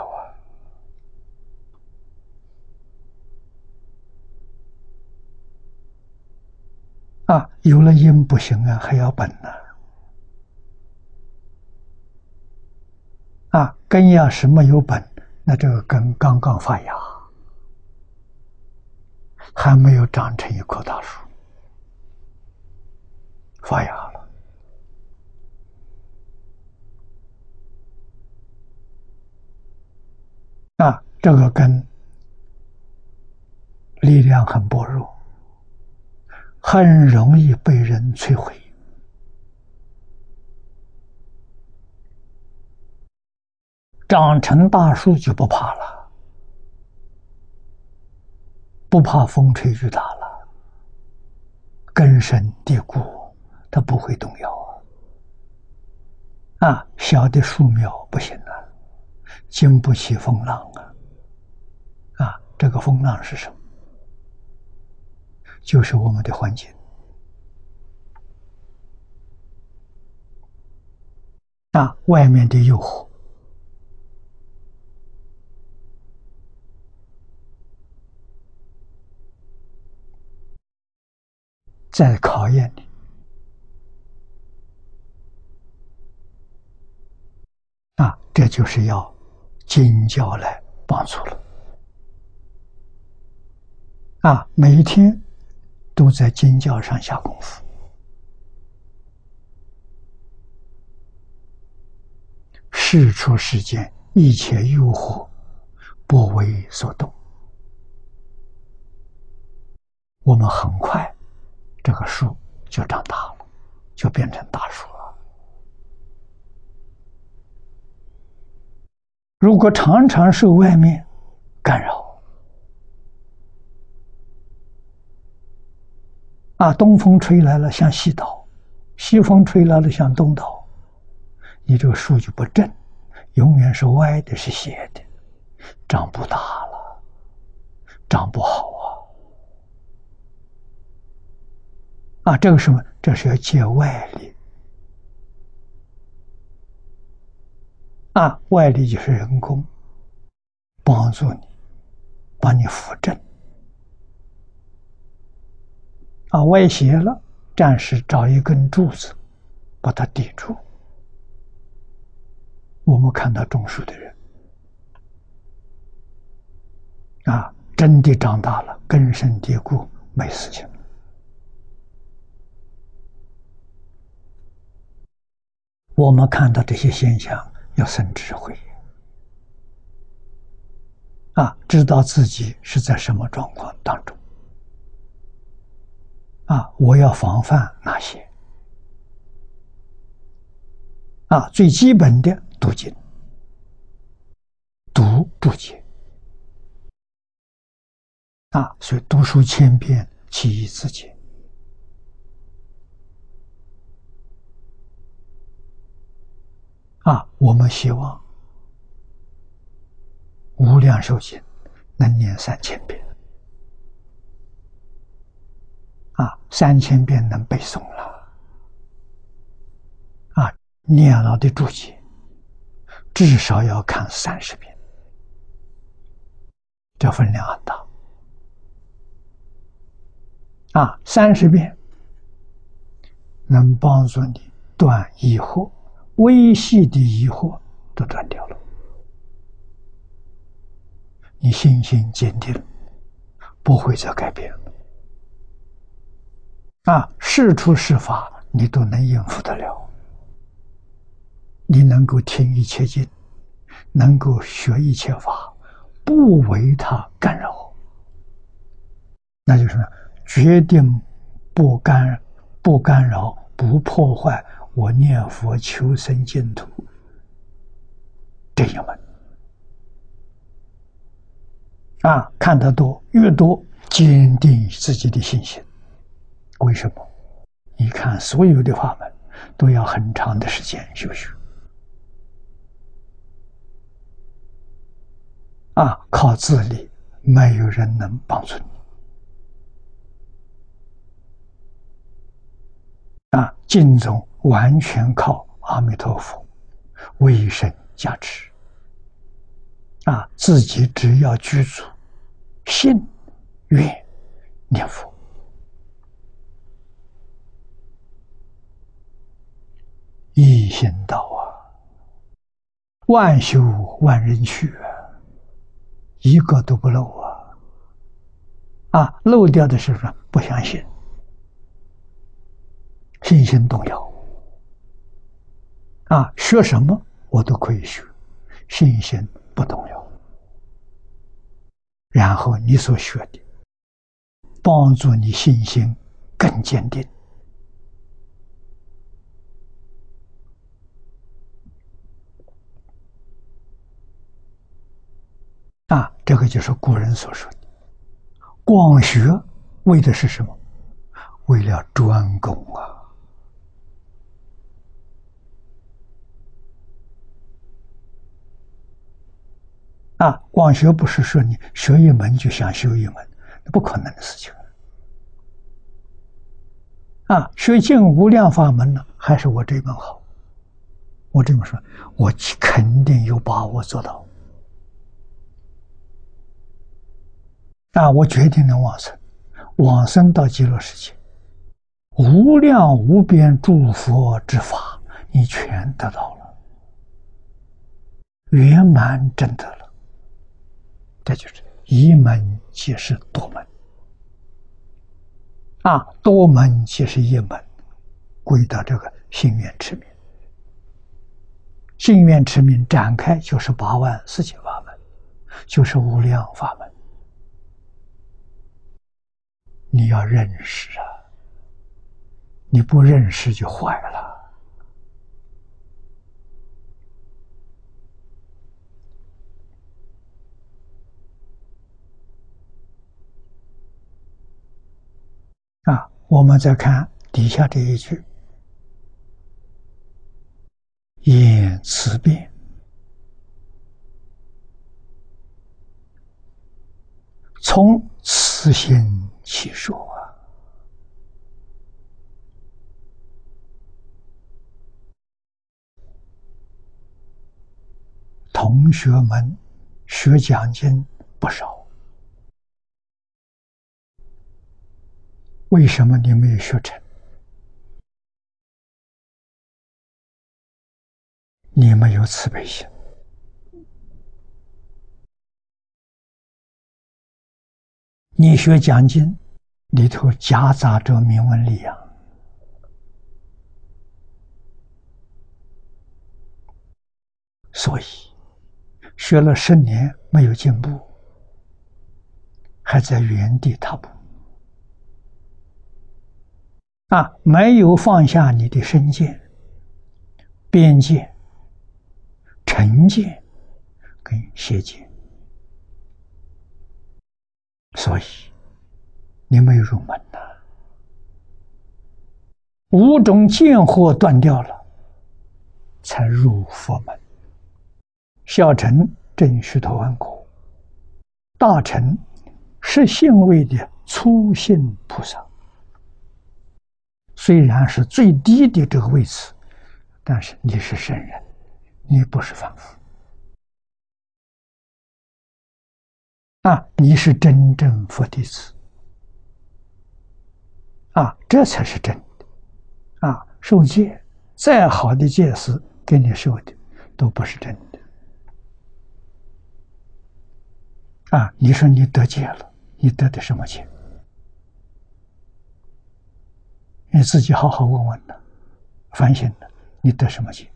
A: 有了因不行还要本根要是没有本，那这个根刚刚发芽，还没有长成一棵大树，发芽了。这个根力量很薄弱，很容易被人摧毁。长成大树就不怕了，不怕风吹雨打了，根深蒂固，它不会动摇小的树苗不行经不起风浪这个风浪是什么？就是我们的环境外面的诱惑，在考验你这就是要经教来帮助了每一天都在经教上下功夫，事出世间，一切诱惑不为所动，我们很快这个树就长大了，就变成大树了。如果常常受外面干扰东风吹来了向西倒，西风吹来了向东倒，你这个树就不正，永远是歪的，是斜的，长不大了，长不好这个什么？这是要借外力外力就是人工帮助你，把你扶正歪斜了，暂时找一根柱子把它抵住。我们看到种树的人真的长大了，根深蒂固，没事情了。我们看到这些现象，要生智慧知道自己是在什么状况当中，我要防范哪些？最基本的读经、读注解，所以读书千遍，其义自见。我们希望无量寿经能念3000遍，3000遍能背诵了念了的注解至少要看30遍，这分量很大30遍能帮助你断疑惑，微细的疑惑都断掉了，你信心坚定，不会再改变是出是法你都能应付得了，你能够听一切经，能够学一切法，不为它干扰，那就是决定不干扰，不破坏我念佛求生净土这一门看得多，越多坚定自己的信心。为什么？你看所有的法门都要很长的时间修学靠自力，没有人能帮助你净宗完全靠阿弥陀佛威神加持自己只要具足信愿念佛，一心道万修万人去一个都不漏漏掉的是什么？不相信，信心动摇学什么我都可以学，信心不动摇，然后你所学的帮助你信心更坚定这个就是古人所说的广学为的是什么？为了专攻广学不是说你学一门就想修一门，那不可能的事情学尽无量法门呢，还是我这门好？我这么说，我肯定有把握做到我决定能往生，往生到极乐世界，无量无边诸佛之法你全得到了，圆满证得了，这就是一门即是多门多门即是一门，归到这个信愿持名，信愿持名展开就是8万4千法门，就是无量法门，你要认识你不认识就坏了我们再看底下这一句，言辞辩，从此心起说同学们学讲经不少，为什么你没有学成？你没有慈悲心，你学讲经里头夹杂着名闻利养，所以学了10年没有进步， 还在原地踏步没有放下你的身见、边界、成见跟邪见，所以你没有入门5种见惑断掉了，才入佛门，小乘正须陀洹果，大乘是信位的初信菩萨。虽然是最低的这个位置，但是你是圣人，你不是凡夫你是真正佛弟子这才是真的受戒再好的戒师给你受的都不是真的你说你得戒了，你得的什么戒？你自己好好问问的，反省的，你得什么戒？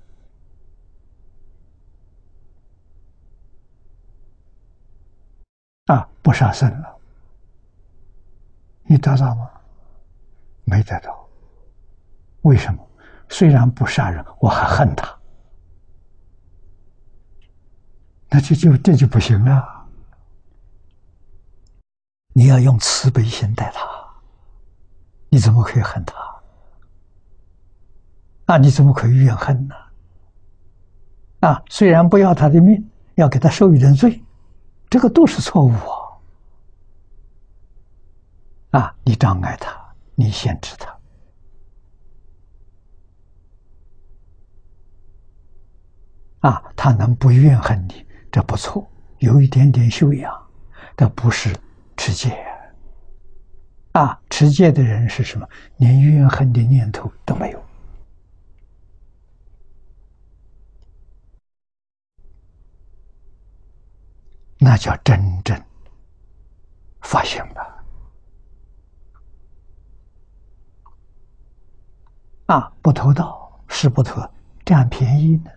A: 不杀生了，你得到吗？没得到。为什么？虽然不杀人，我还恨他，那这就不行了。你要用慈悲心待他，你怎么可以恨他？你怎么可以怨恨呢？虽然不要他的命，要给他受一点罪，这个都是错误你障碍他，你限制他他能不怨恨你，这不错，有一点点修养，这不是持戒持戒的人是什么？连怨恨的念头都没有。那叫真正发现了不偷盗是不偷，占便宜呢，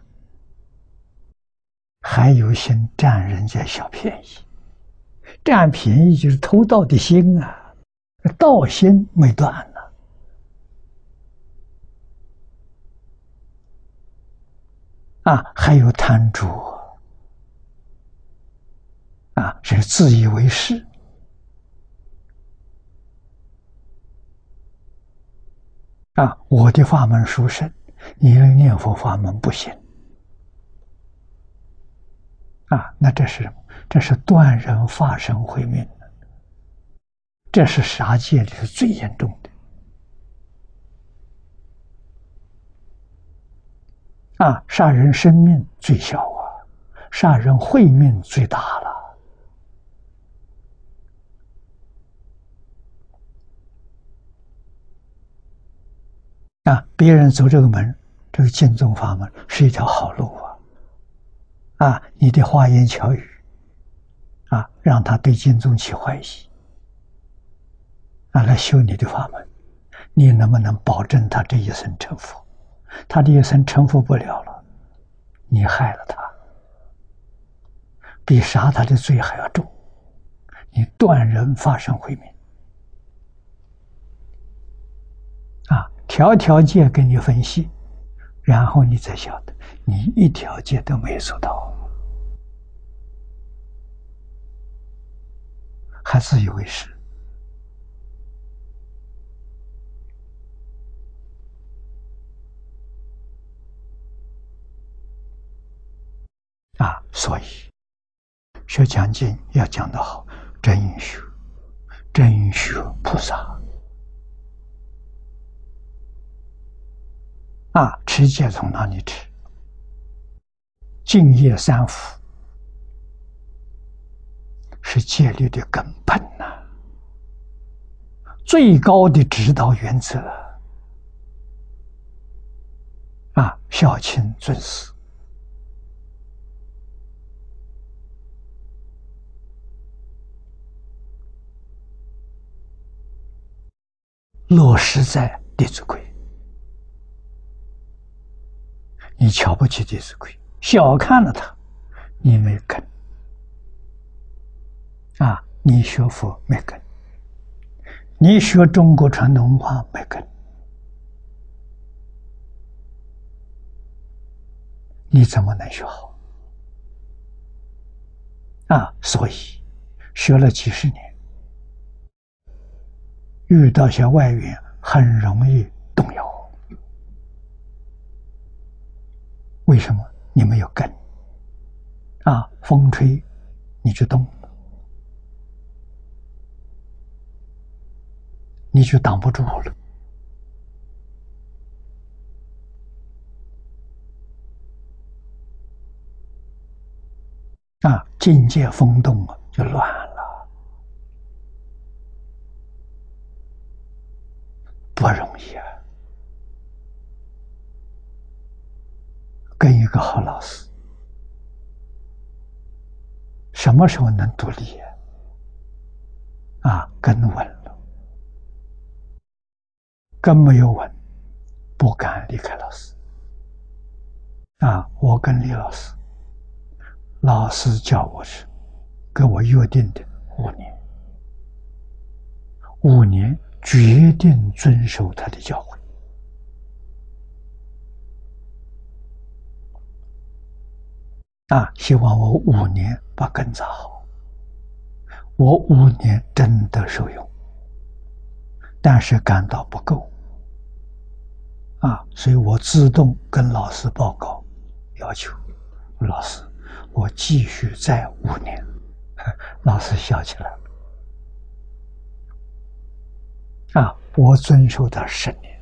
A: 还有心占人家小便宜，占便宜就是偷盗的心盗心没断还有贪著是自以为是我的法门殊胜，你的念佛法门不行那这是什么？这是断人法身慧命的，这是杀戒里是最严重的杀人生命最小杀人慧命最大了别人走这个门，这个净宗法门是一条好路你的花言巧语让他对净宗起怀疑来修你的法门，你能不能保证他这一生成佛？他这一生成佛不了了，你害了他，比杀他的罪还要重，你断人法身慧命条条戒给你分析，然后你才晓得你一条戒都没有做到，还自以为是所以学讲经要讲得好，真学菩萨持戒从哪里持？净业三福是戒律的根本最高的指导原则孝亲尊师落实在《弟子规》。你瞧不起《弟子规》，小看了他，你没根你学佛没根，你学中国传统文化没根，你怎么能学好？所以学了几十年，遇到些外援很容易动摇。为什么？你没有根风吹你就动了，你就挡不住了。境界风动就乱了，不容易啊。跟一个好老师，什么时候能独立根稳了，根没有稳，不敢离开老师。我跟李老师，老师教我是跟我约定的5年决定遵守他的教诲。希望我5年把根扎好。我5年真的受用，但是感到不够所以我自动跟老师报告要求，老师，我继续再5年。老师笑起来了。我遵守到10年。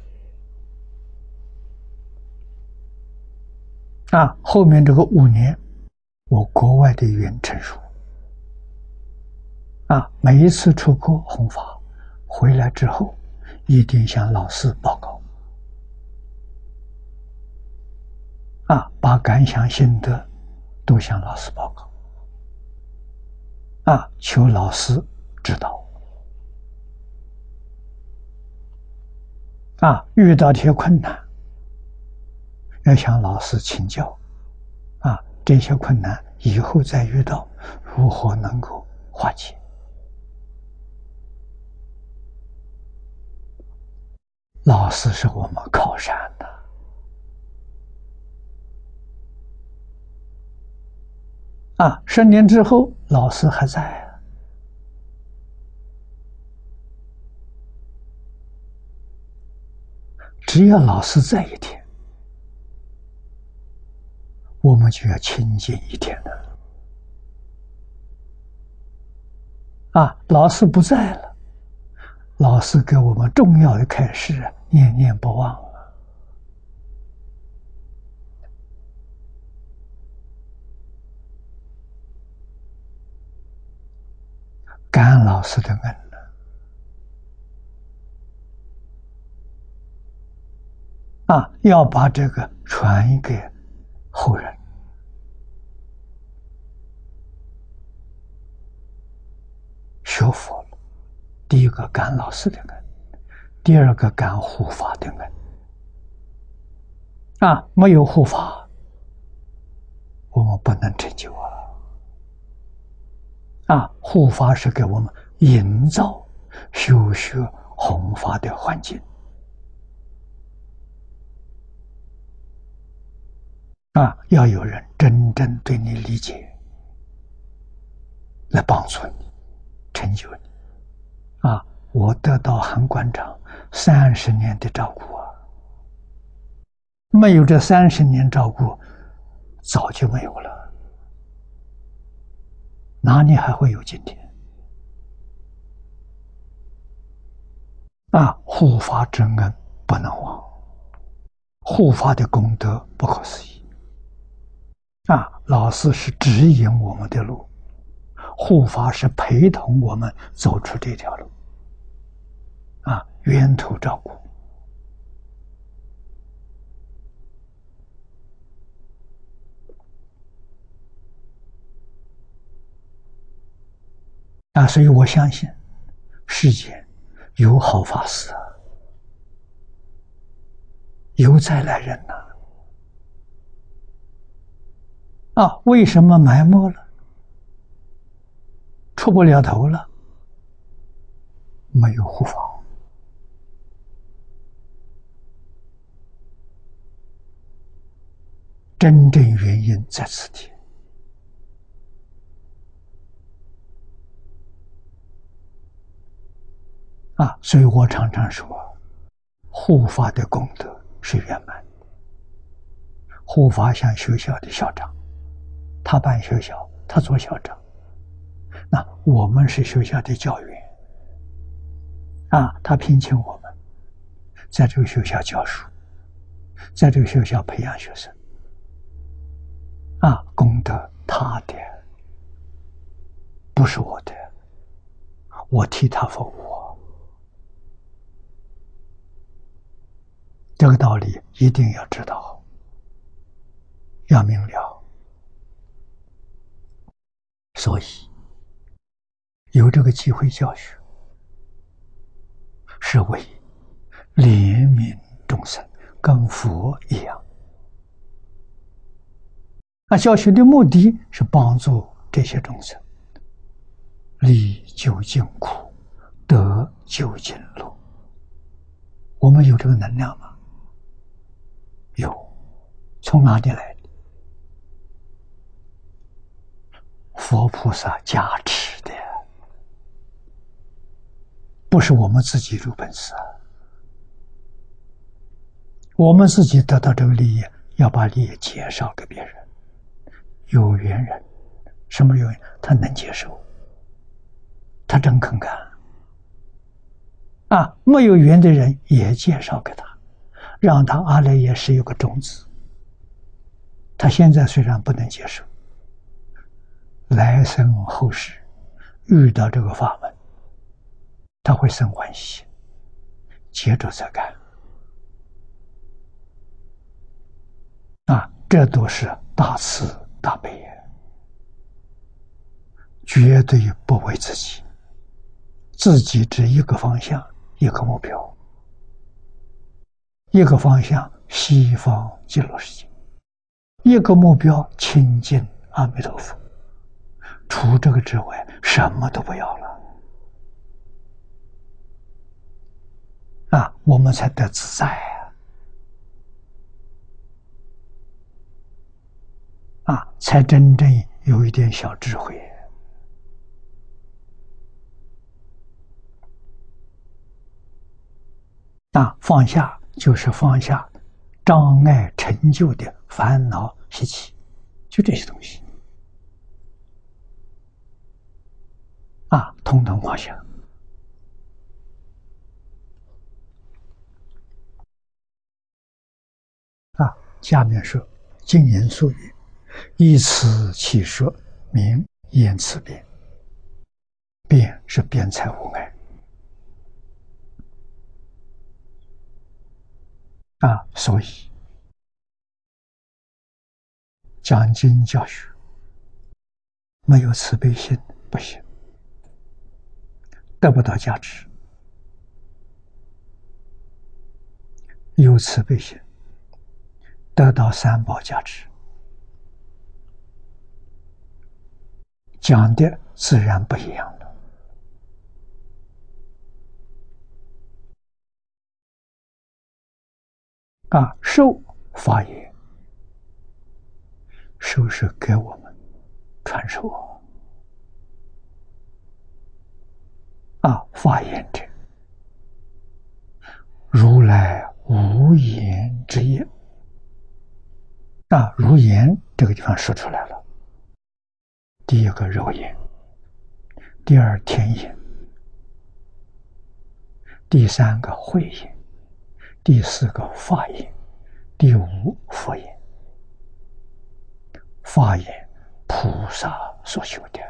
A: 后面这个5年，我国外的语言成熟。每一次出国弘法，回来之后一定向老师报告。把感想心得都向老师报告。求老师指导。遇到这些困难，要向老师请教。这些困难以后再遇到，如何能够化解？老师是我们靠山的。10年之后，老师还在只要老师在一天，我们就要亲近一天的。老师不在了，老师给我们重要的开示念念不忘了。感恩老师的恩要把这个传给后人。学佛了，第一个感老师的恩，第二个感护法的恩。没有护法，我们不能成就护法是给我们营造修学弘法的环境。要有人真正对你理解，来帮助你，成就你。我得到韩馆长30年的照顾没有这30年照顾，早就没有了，哪里还会有今天？护法之恩不能忘，护法的功德不可思议。老师是指引我们的路，护法是陪同我们走出这条路，源头照顾。所以我相信世间有好法师有再来人为什么埋没了，出不了头了？ 没有护法。真正原因在此地。所以我常常说，护法的功德是圆满的。护法像学校的校长，他办学校，他做校长。那我们是学校的教员，他聘请我们在这个学校教书，在这个学校培养学生，功德他的，不是我的，我替他服务。这个道理一定要知道，要明了。所以有这个机会教学，是为怜悯众生，跟佛一样。教学的目的是帮助这些众生离究竟苦，得究竟乐。我们有这个能量吗？有。从哪里来的？佛菩萨加持的，不是我们自己有本事。我们自己得到这个利益，要把利益介绍给别人。有缘人，什么有缘？他能接受，他真肯干。没有缘的人也介绍给他，让他阿赖耶识有个种子。他现在虽然不能接受，来生后世遇到这个法门，他会生欢喜，接着再干。这都是大慈大悲，绝对不为自己，自己只一个方向，一个目标，一个方向西方极乐世界，一个目标亲近阿弥陀佛，除这个之外什么都不要了。我们才得自在才真正有一点小智慧。放下就是放下障碍成就的烦恼习气，就这些东西统统放下。下面说经言述语，依此其说，名言辞辩。辩是辩才无碍所以讲经教学没有慈悲心不行，得不到价值。有慈悲心，得到三宝价值，讲的自然不一样了。授法言，授是给我们传授法言者，如来无言之业。如言这个地方说出来了，第一个肉眼，第二天眼，第三个慧眼，第四个法眼，第五佛眼。法眼菩萨所修的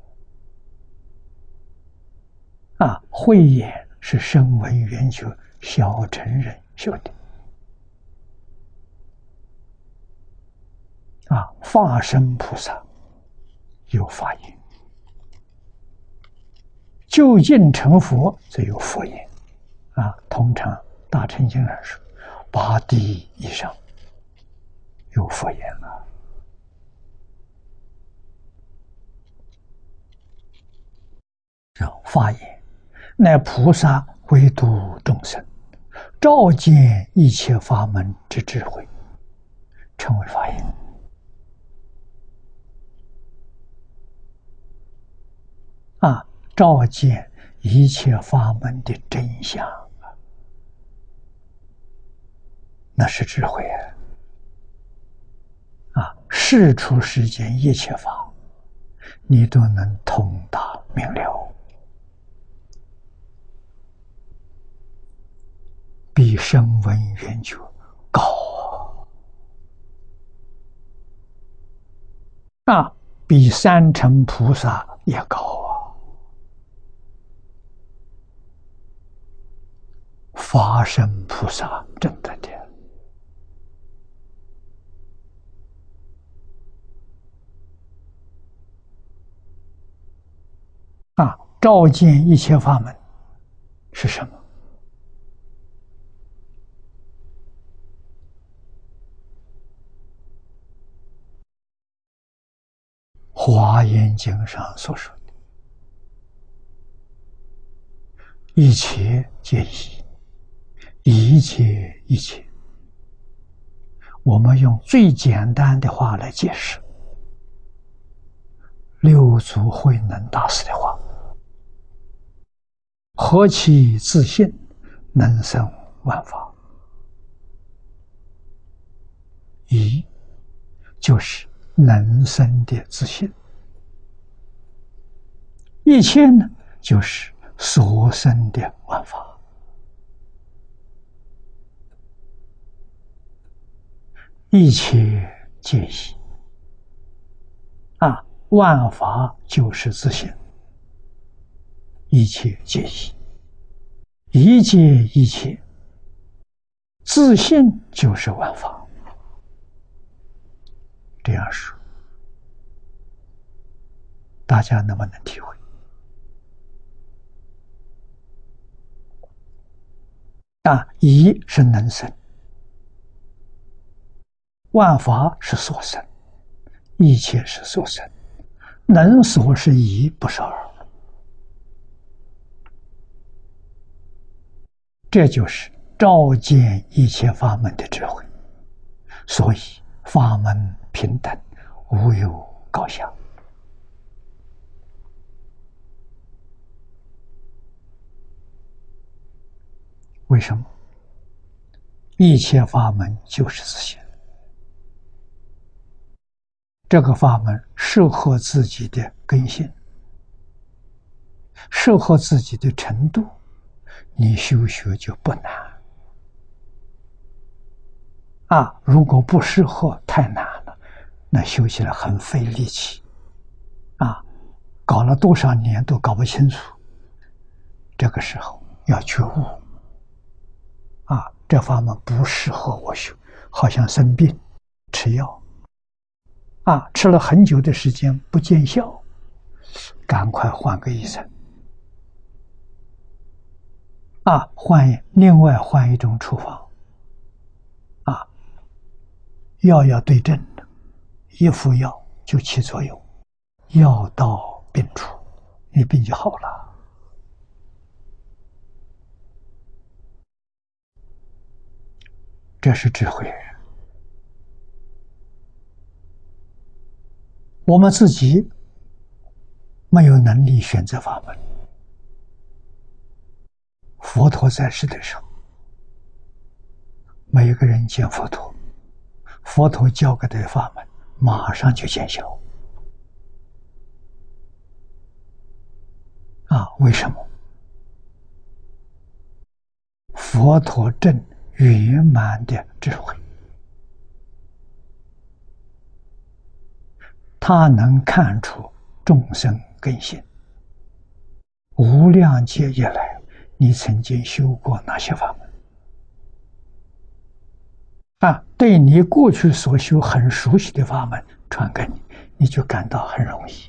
A: 慧眼是声闻缘觉小乘人修的法身菩萨有法眼，究竟成佛则有佛眼通常大乘经上说八地以上有佛眼法眼乃菩萨为度众生，照见一切法门之智慧，称为法眼。照见一切法门的真相，那是智慧世出世间一切法，你都能通达明了，比声闻缘觉高比三乘菩萨也高法身菩萨证得的照见一切法门是什么？华严经上所说的一切皆一，一切一切，我们用最简单的话来解释六祖慧能大师的话：何其自信，能生万法。一就是能生的自信，一切呢就是所生的万法。一切皆一万法就是自信，一切皆一，一切一切，自信就是万法。这样说，大家能不能体会？一是能生，万法是所生，一切是所生，能所是一，不是二。这就是照见一切法门的智慧。所以法门平等，无有高下。为什么？一切法门就是自信，这个法门适合自己的根性，适合自己的程度，你修学就不难。如果不适合，太难了，那修起来很费力气搞了多少年都搞不清楚。这个时候要觉悟这法门不适合我修，好像生病吃药吃了很久的时间不见效，赶快换个医生另外换一种处方药要对症的，一服药就起作用，药到病除，你病就好了。这是智慧。我们自己没有能力选择法门，佛陀在世的时候，每一个人见佛陀，佛陀教给的法门马上就见效为什么？佛陀证圆满的智慧，他能看出众生根性。无量劫以来，你曾经修过哪些法门对你过去所修很熟悉的法门传给你，你就感到很容易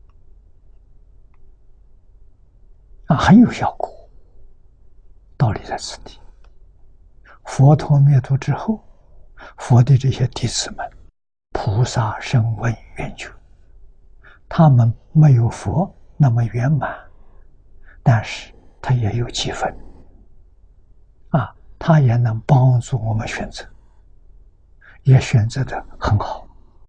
A: 很有效果。道理在此地。佛陀灭度之后，佛的这些弟子们，菩萨声闻缘觉，他们没有佛那么圆满，但是它也有积分它也能帮助我们选择，也选择的很好。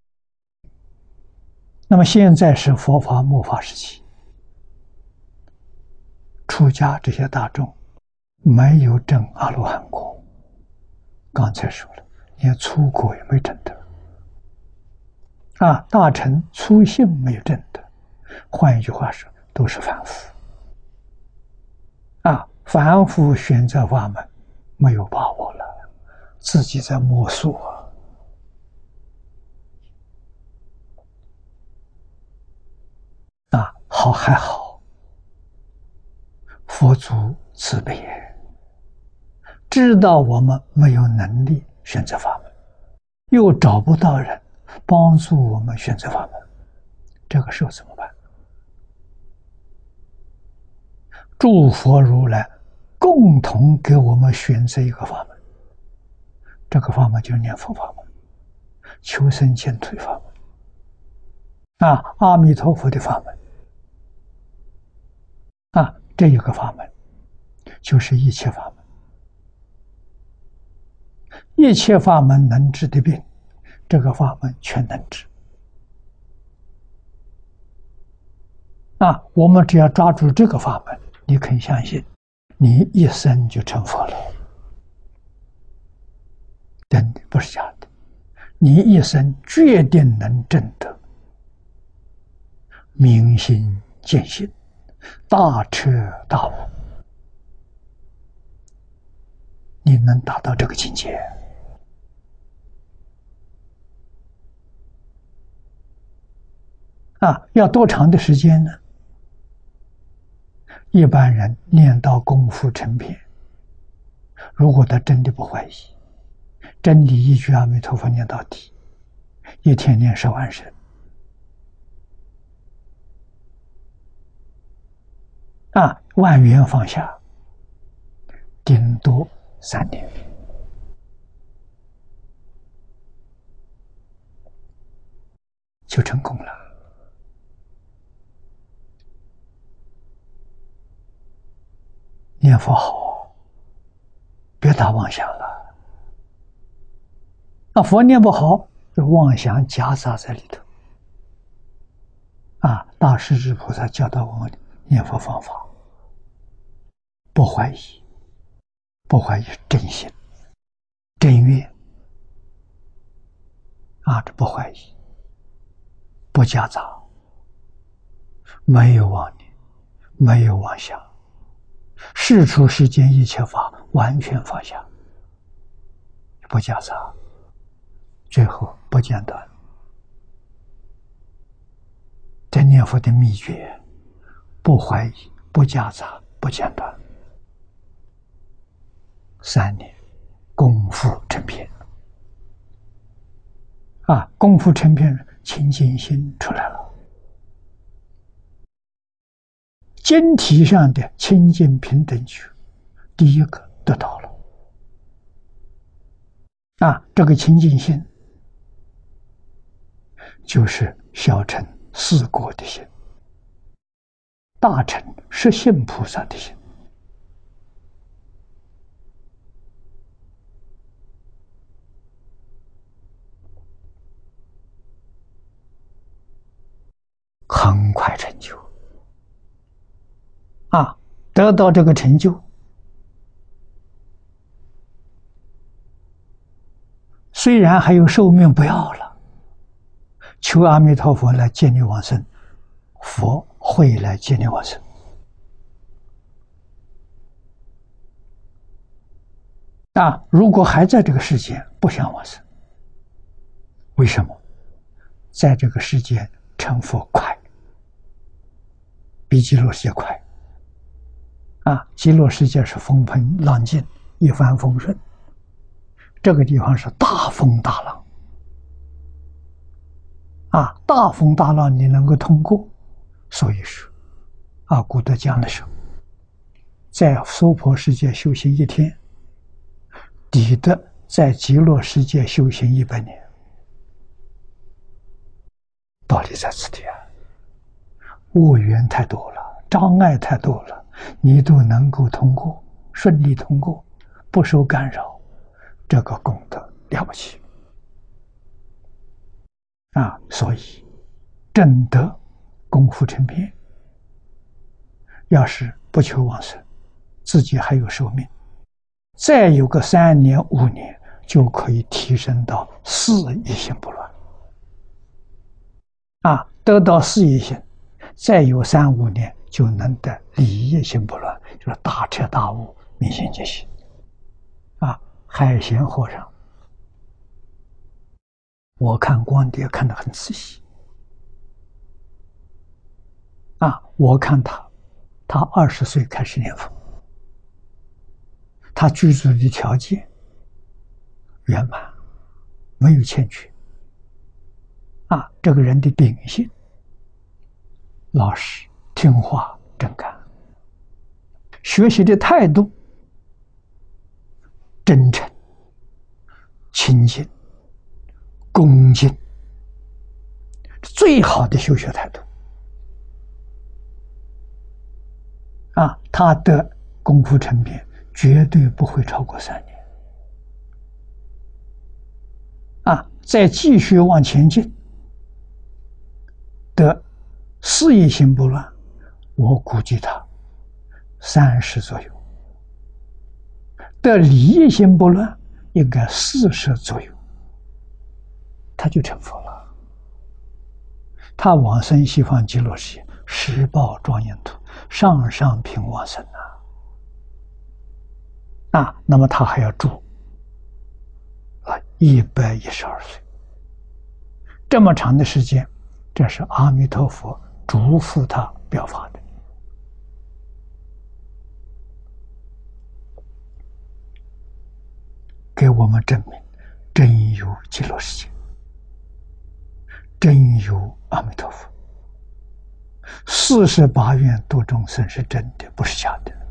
A: 那么现在是佛法末法时期，出家这些大众没有证阿罗汉果，刚才说了，连初果也没证得大乘初信没有证得，换一句话说，都是凡夫凡夫选择法门没有把握了，自己在摸索好还好，佛祖慈悲，知道我们没有能力选择法门，又找不到人帮助我们选择法门，这个时候怎么办？诸佛如来共同给我们选择一个法门，这个法门就是念佛法门，求生净土法门阿弥陀佛的法门这一个法门就是一切法门，一切法门能治的病，这个法门全能治我们只要抓住这个法门，你肯相信，你一生就成佛了，真的不是假的，你一生决定能证得明心见性，大彻大悟，你能达到这个境界要多长的时间呢？一般人念到功夫成片，如果他真的不怀疑，真的一句阿弥陀佛念到底，一天念10万声万缘放下，顶多3年就成功了。念佛好，别打妄想了佛念不好，这妄想夹杂在里头大势至菩萨教导我们念佛方法，不怀疑，不怀疑真心真愿这不怀疑，不夹杂，没有妄念，没有妄想，世出世间一切法完全放下，不夹杂，最后不间断。这念佛的秘诀，不怀疑，不夹杂，不间断，3年功夫成片功夫成片，清净心出来了，经体上的清净平等觉第一个得到了这个清净心就是小乘四果的心，大乘实性菩萨的心很快成就得到这个成就，虽然还有寿命不要了，求阿弥陀佛来接你往生，佛会来接你往生如果还在这个世界不想往生，为什么？在这个世界成佛快，比极乐世界快极乐世界是风平浪静，一帆风顺，这个地方是大风大浪大风大浪你能够通过，所以说古德讲的时候，在娑婆世界修行1天，抵得在极乐世界修行100年，道理在此地恶缘太多了，障碍太多了， 你都能够通过，顺利通过，不受干扰，这个功德了不起啊！所以正德功夫成片，要是不求往生，自己还有寿命，再有个3年5年，就可以提升到4一心不乱啊！得到4一心，再有3、5年，就能得理一心不乱，就是大彻大悟、明心见性啊！海贤和尚，我看光碟看得很仔细啊！我看他20岁开始念佛，他居住的条件圆满，没有欠缺啊！这个人的秉性老实、听话、真干，学习的态度真诚、清净、恭敬，最好的修学态度啊！他的功夫成片绝对不会超过3年啊！再继续往前进，得4一心不乱，我估计他30左右，得理一心不乱，应该40左右，他就成佛了。他往生西方极乐世界，十报庄严土，上上品往生啊！那么他还要住112岁，这么长的时间，这是阿弥陀佛嘱咐他表法的。给我们证明真有极乐世界，真有阿弥陀佛，48愿度众生是真的，不是假的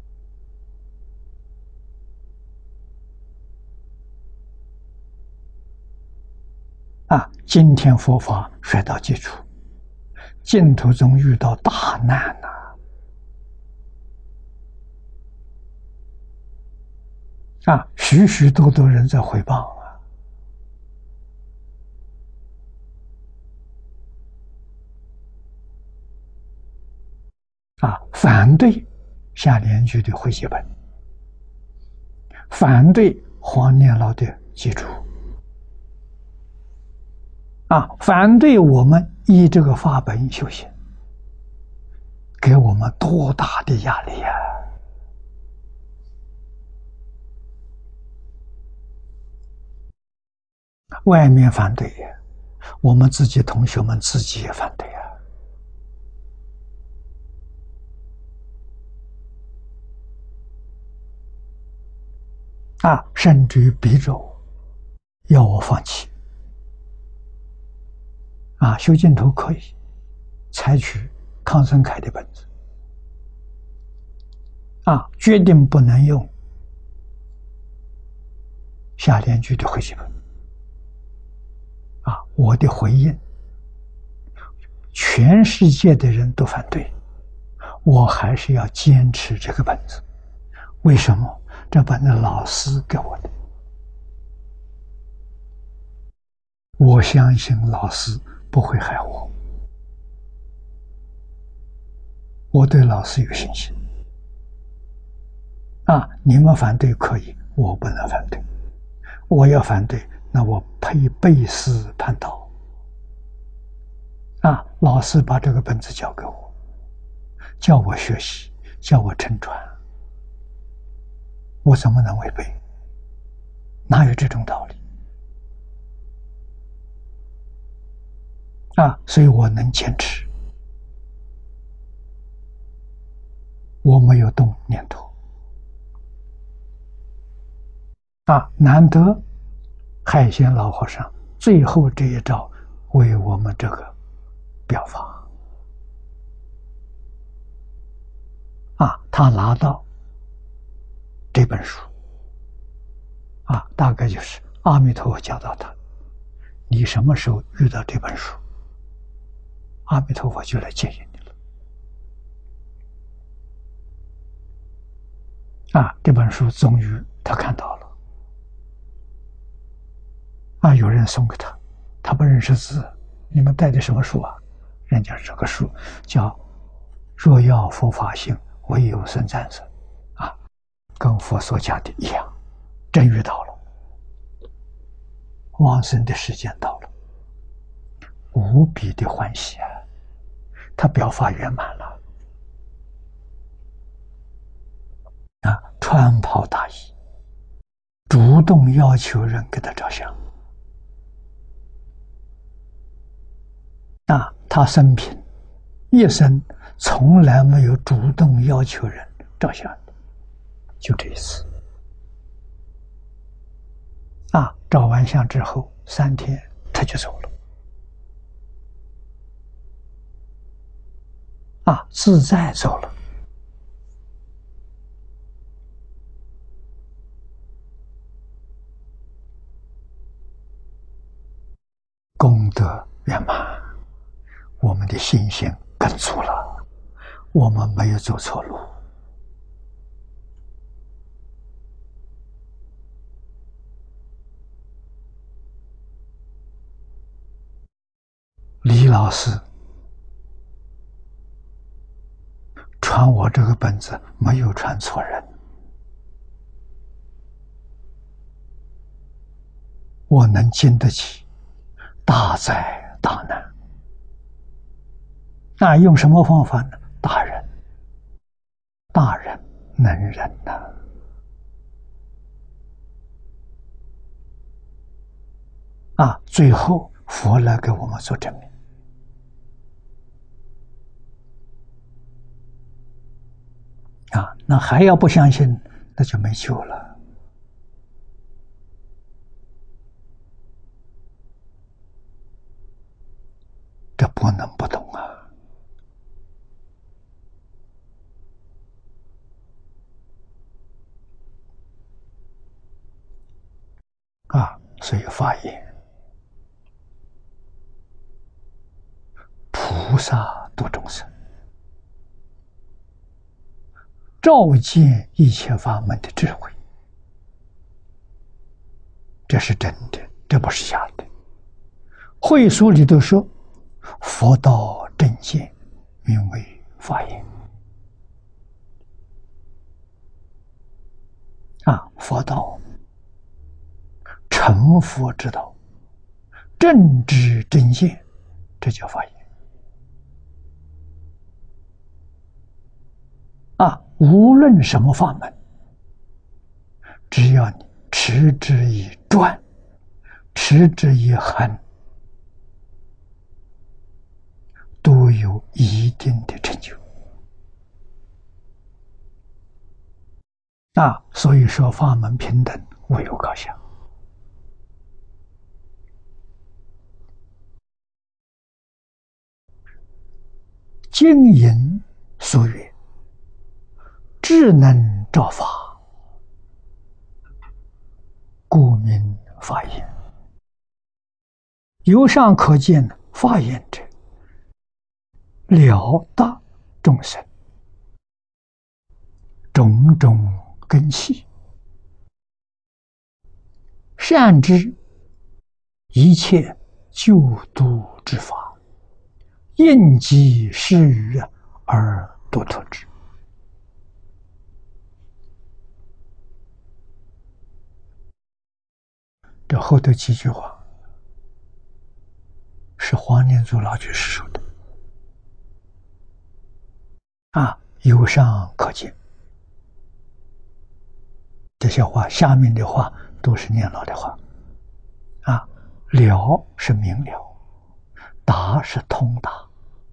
A: 啊！今天佛法摔到基础，净土中遇到大难啊！许许多多人在回报反对下联句的会写本，反对黄念老的基础反对我们依这个法本修行，给我们多大的压力外面反对我们自己同学们自己也反对甚至于逼着我要我放弃修净土可以采取康生凯的本子决定不能用下联句的会写本我的回应，全世界的人都反对，我还是要坚持这个本子。为什么？这本子老师给我的，我相信老师不会害我，我对老师有信心你们反对可以，我不能反对，我要反对，那我配背师叛道老师把这个本子交给我，叫我学习，叫我承传，我怎么能违背？哪有这种道理所以我能坚持，我没有动念头难得海贤老和尚最后这一招为我们这个表法他拿到这本书大概就是阿弥陀佛教导他，你什么时候遇到这本书，阿弥陀佛就来接引你了这本书终于他看到了。有人送给他，他不认识字，你们带的什么书啊？人家这个书叫《若要佛法行，唯有僧赞僧》跟佛所讲的一样，真遇到了，往生的时间到了，无比的欢喜他表法圆满了穿袍大衣，主动要求人给他照相他生平一生从来没有主动要求人照相的，就这一次照完相之后3天他就走了自在走了。功德圆满，我们的信心更足了，我们没有走错路。李老师传我这个本子没有传错人，我能经得起大灾大难。用什么方法呢？大人能忍最后佛来给我们做证明那还要不相信，那就没救了。这不能不懂所以发言菩萨度众生，照见一切法门的智慧，这是真的，这不是假的。会书里头说，佛道正见，名为法言佛道成佛之道，正知正见，这叫法言无论什么法门，只要你持之以专，持之以恒，都有一定的成就所以说法门平等，无有高下。经营所曰，智能照法，故名法言。由上可见，法言者，了达众生种种根器，善知一切救度之法，应机施予而度脱之。这后头几句话是黄念祖老居士说的由上可见。这些话下面的话都是念老的话了是明了，达是通达，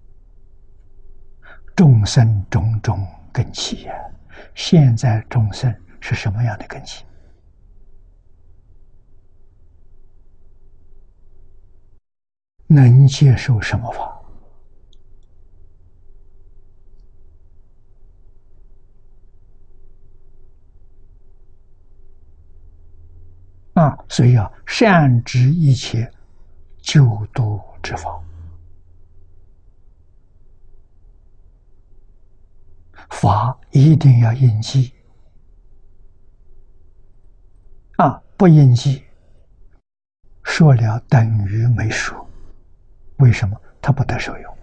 A: 众生种种根器现在众生是什么样的根器？能接受什么法？所以善知一切救度之法，法一定要应机， 不应记，说了等于没说。为什么？他不得受用。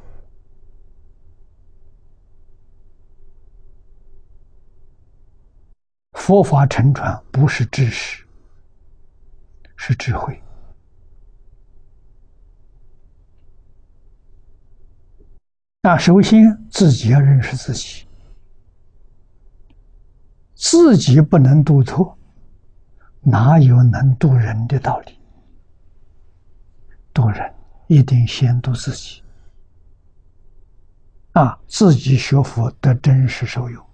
A: 佛法乘传不是知识，是智慧。首先自己要认识自己，自己不能度脱，哪有能度人的道理？度人一定先度自己。自己学佛得真实受用，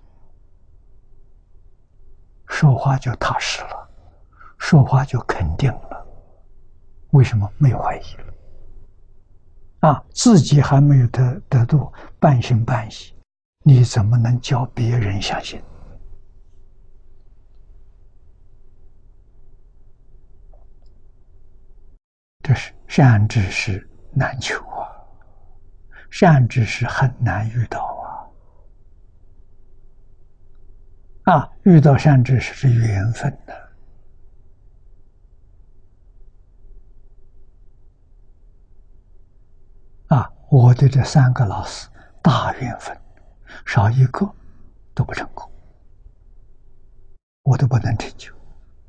A: 说话就踏实了，说话就肯定了。为什么？没有怀疑了。自己还没有得度，半信半疑，你怎么能教别人相信？这是善知识难求啊，善知识很难遇到遇到善知识是缘分的。我对这3个老师大缘分，少一个都不成功，我都不能成就。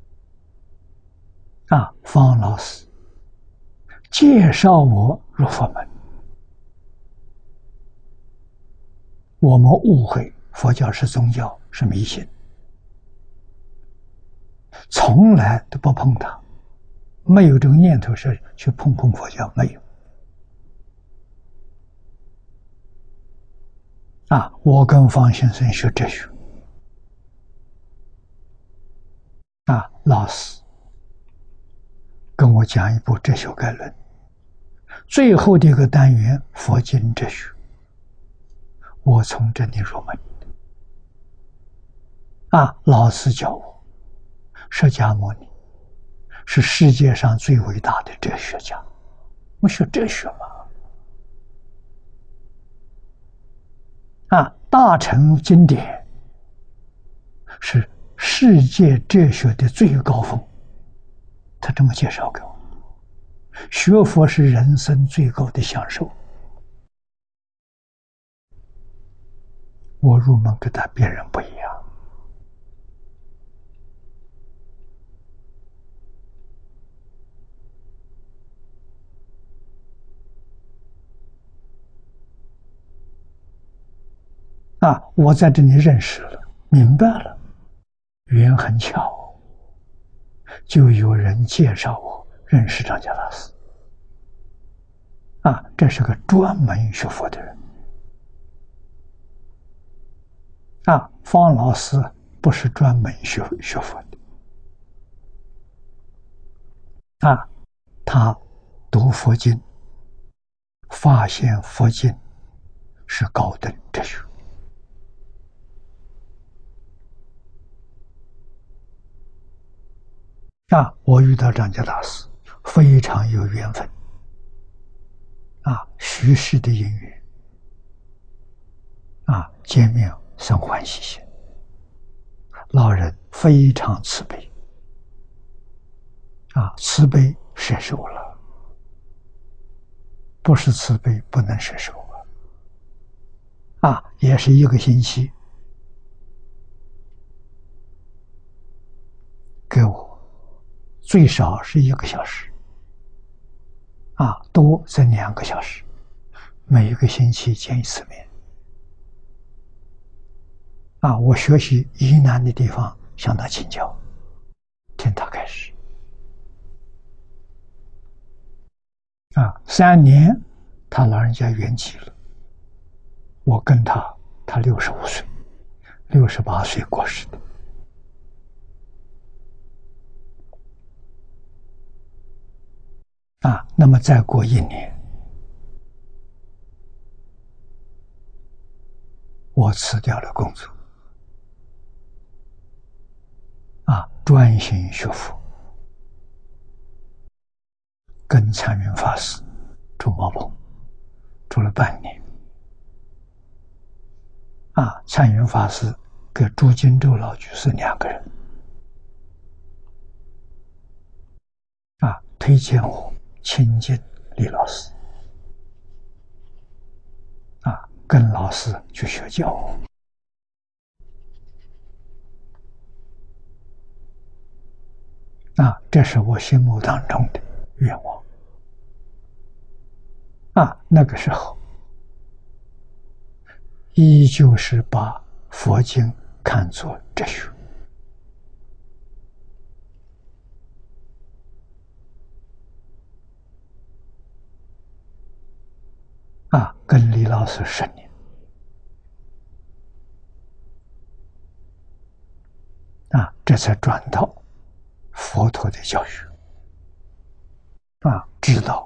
A: 方老师介绍我入佛门，我们误会佛教是宗教，是迷信，从来都不碰它，没有这个念头是去碰佛教，没有。我跟方先生学哲学，老师跟我讲一部哲学概论，最后的一个单元佛经哲学，我从这里入门。老师教我，释迦牟尼是世界上最伟大的哲学家，我学哲学嘛。大乘经典是世界哲学的最高峰，他这么介绍给我。学佛是人生最高的享受，我入门跟别人不一样。我在这里认识了，明白了，缘很巧，就有人介绍我认识张家大师。这是个专门学佛的人。方老师不是专门学佛的。他读佛经，发现佛经是高等哲学。我遇到张家大师非常有缘分，虚实的因缘，见面生欢喜心，老人非常慈悲，慈悲摄受了，不是慈悲不能摄受也是1个星期给我最少是1个小时，多则2个小时，每1个星期见1次面。我学习疑难的地方向他请教，听他开始。3年，他老人家圆寂了，我跟他65岁，68岁过世的。那么再过1年，我辞掉了工作，专心学佛，跟禅云法师住茅棚，住了半年。禅云法师跟朱金洲老居士2个人。 推荐我亲近李老师，跟老师去学教。这是我心目当中的愿望。那个时候依旧是把佛经看作哲学。跟李老师10年。这才转到佛陀的教学。知道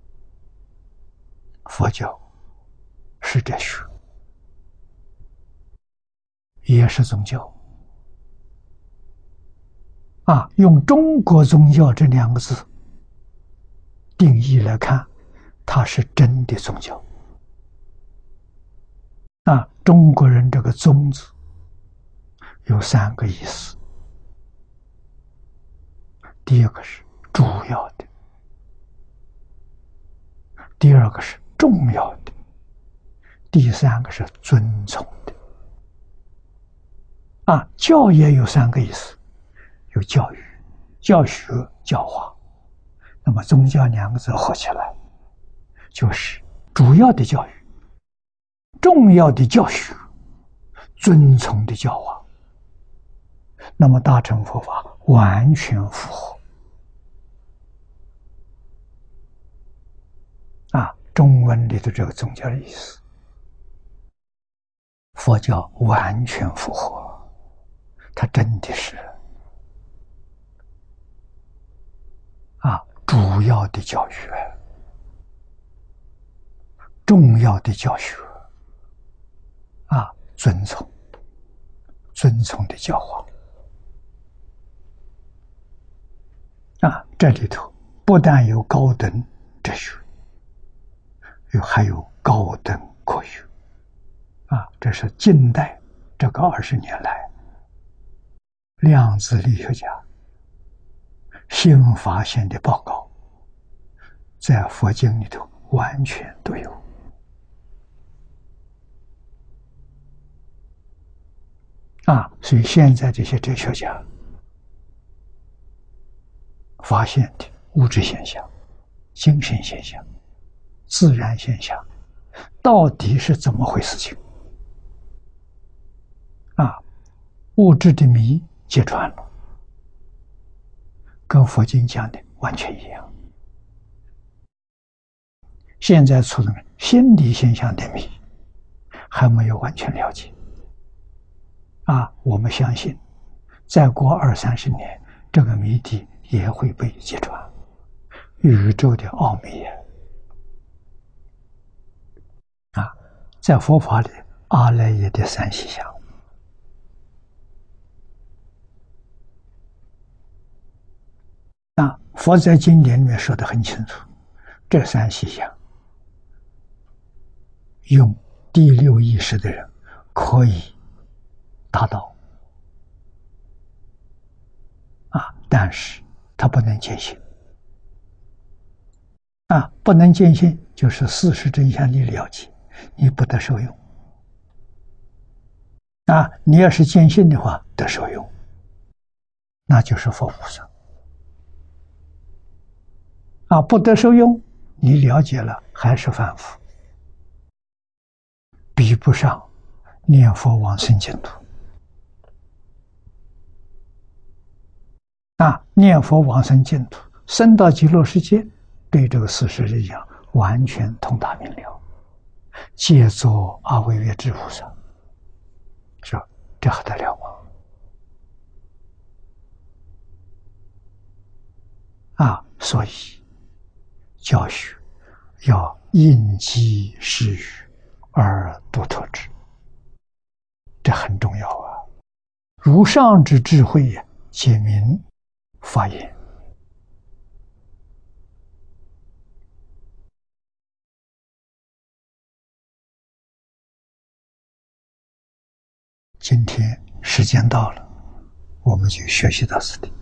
A: 佛教是哲学，也是宗教。用中国宗教这2个字定义来看，它是真的宗教。中国人这个宗字有3个意思。第一个是主要的，第二个是重要的，第3个是尊崇的。教也有3个意思，有教育、教学、教化。那么宗教2个字合起来，就是主要的教育、重要的教学、尊崇的教化。那么大乘佛法完全符合。中文里的这个宗教的意思，佛教完全符合。它真的是主要的教学、重要的教学，尊崇的教化。这里头不但有高等哲学，还有高等科学。这是近代这个20年来量子力学家新发现的报告，在佛经里头完全都有。所以现在这些哲学家发现的物质现象、精神现象、自然现象到底是怎么回事情？物质的谜揭穿了，跟佛经讲的完全一样。现在出了心理现象的谜还没有完全了解。我们相信再过20-30年，这个谜底也会被揭穿。宇宙的奥秘在佛法里，阿赖耶的3细相。佛在经典里面说得很清楚，这3细相用第6意识的人可以达到，但是他不能见性。不能见性就是事实真相的了解，你不得受用。你要是见性的话得受用，那就是佛菩萨。不得受用，你了解了还是凡夫，比不上念佛往生净土。念佛往生净土，升到极乐世界，对这个事实来讲完全通达明了，皆作阿惟越致菩萨。说这还得了吗？所以教学要因机施语而独特之，这很重要。如上之智慧也，皆名法言。今天时间到了，我们就学习到此地。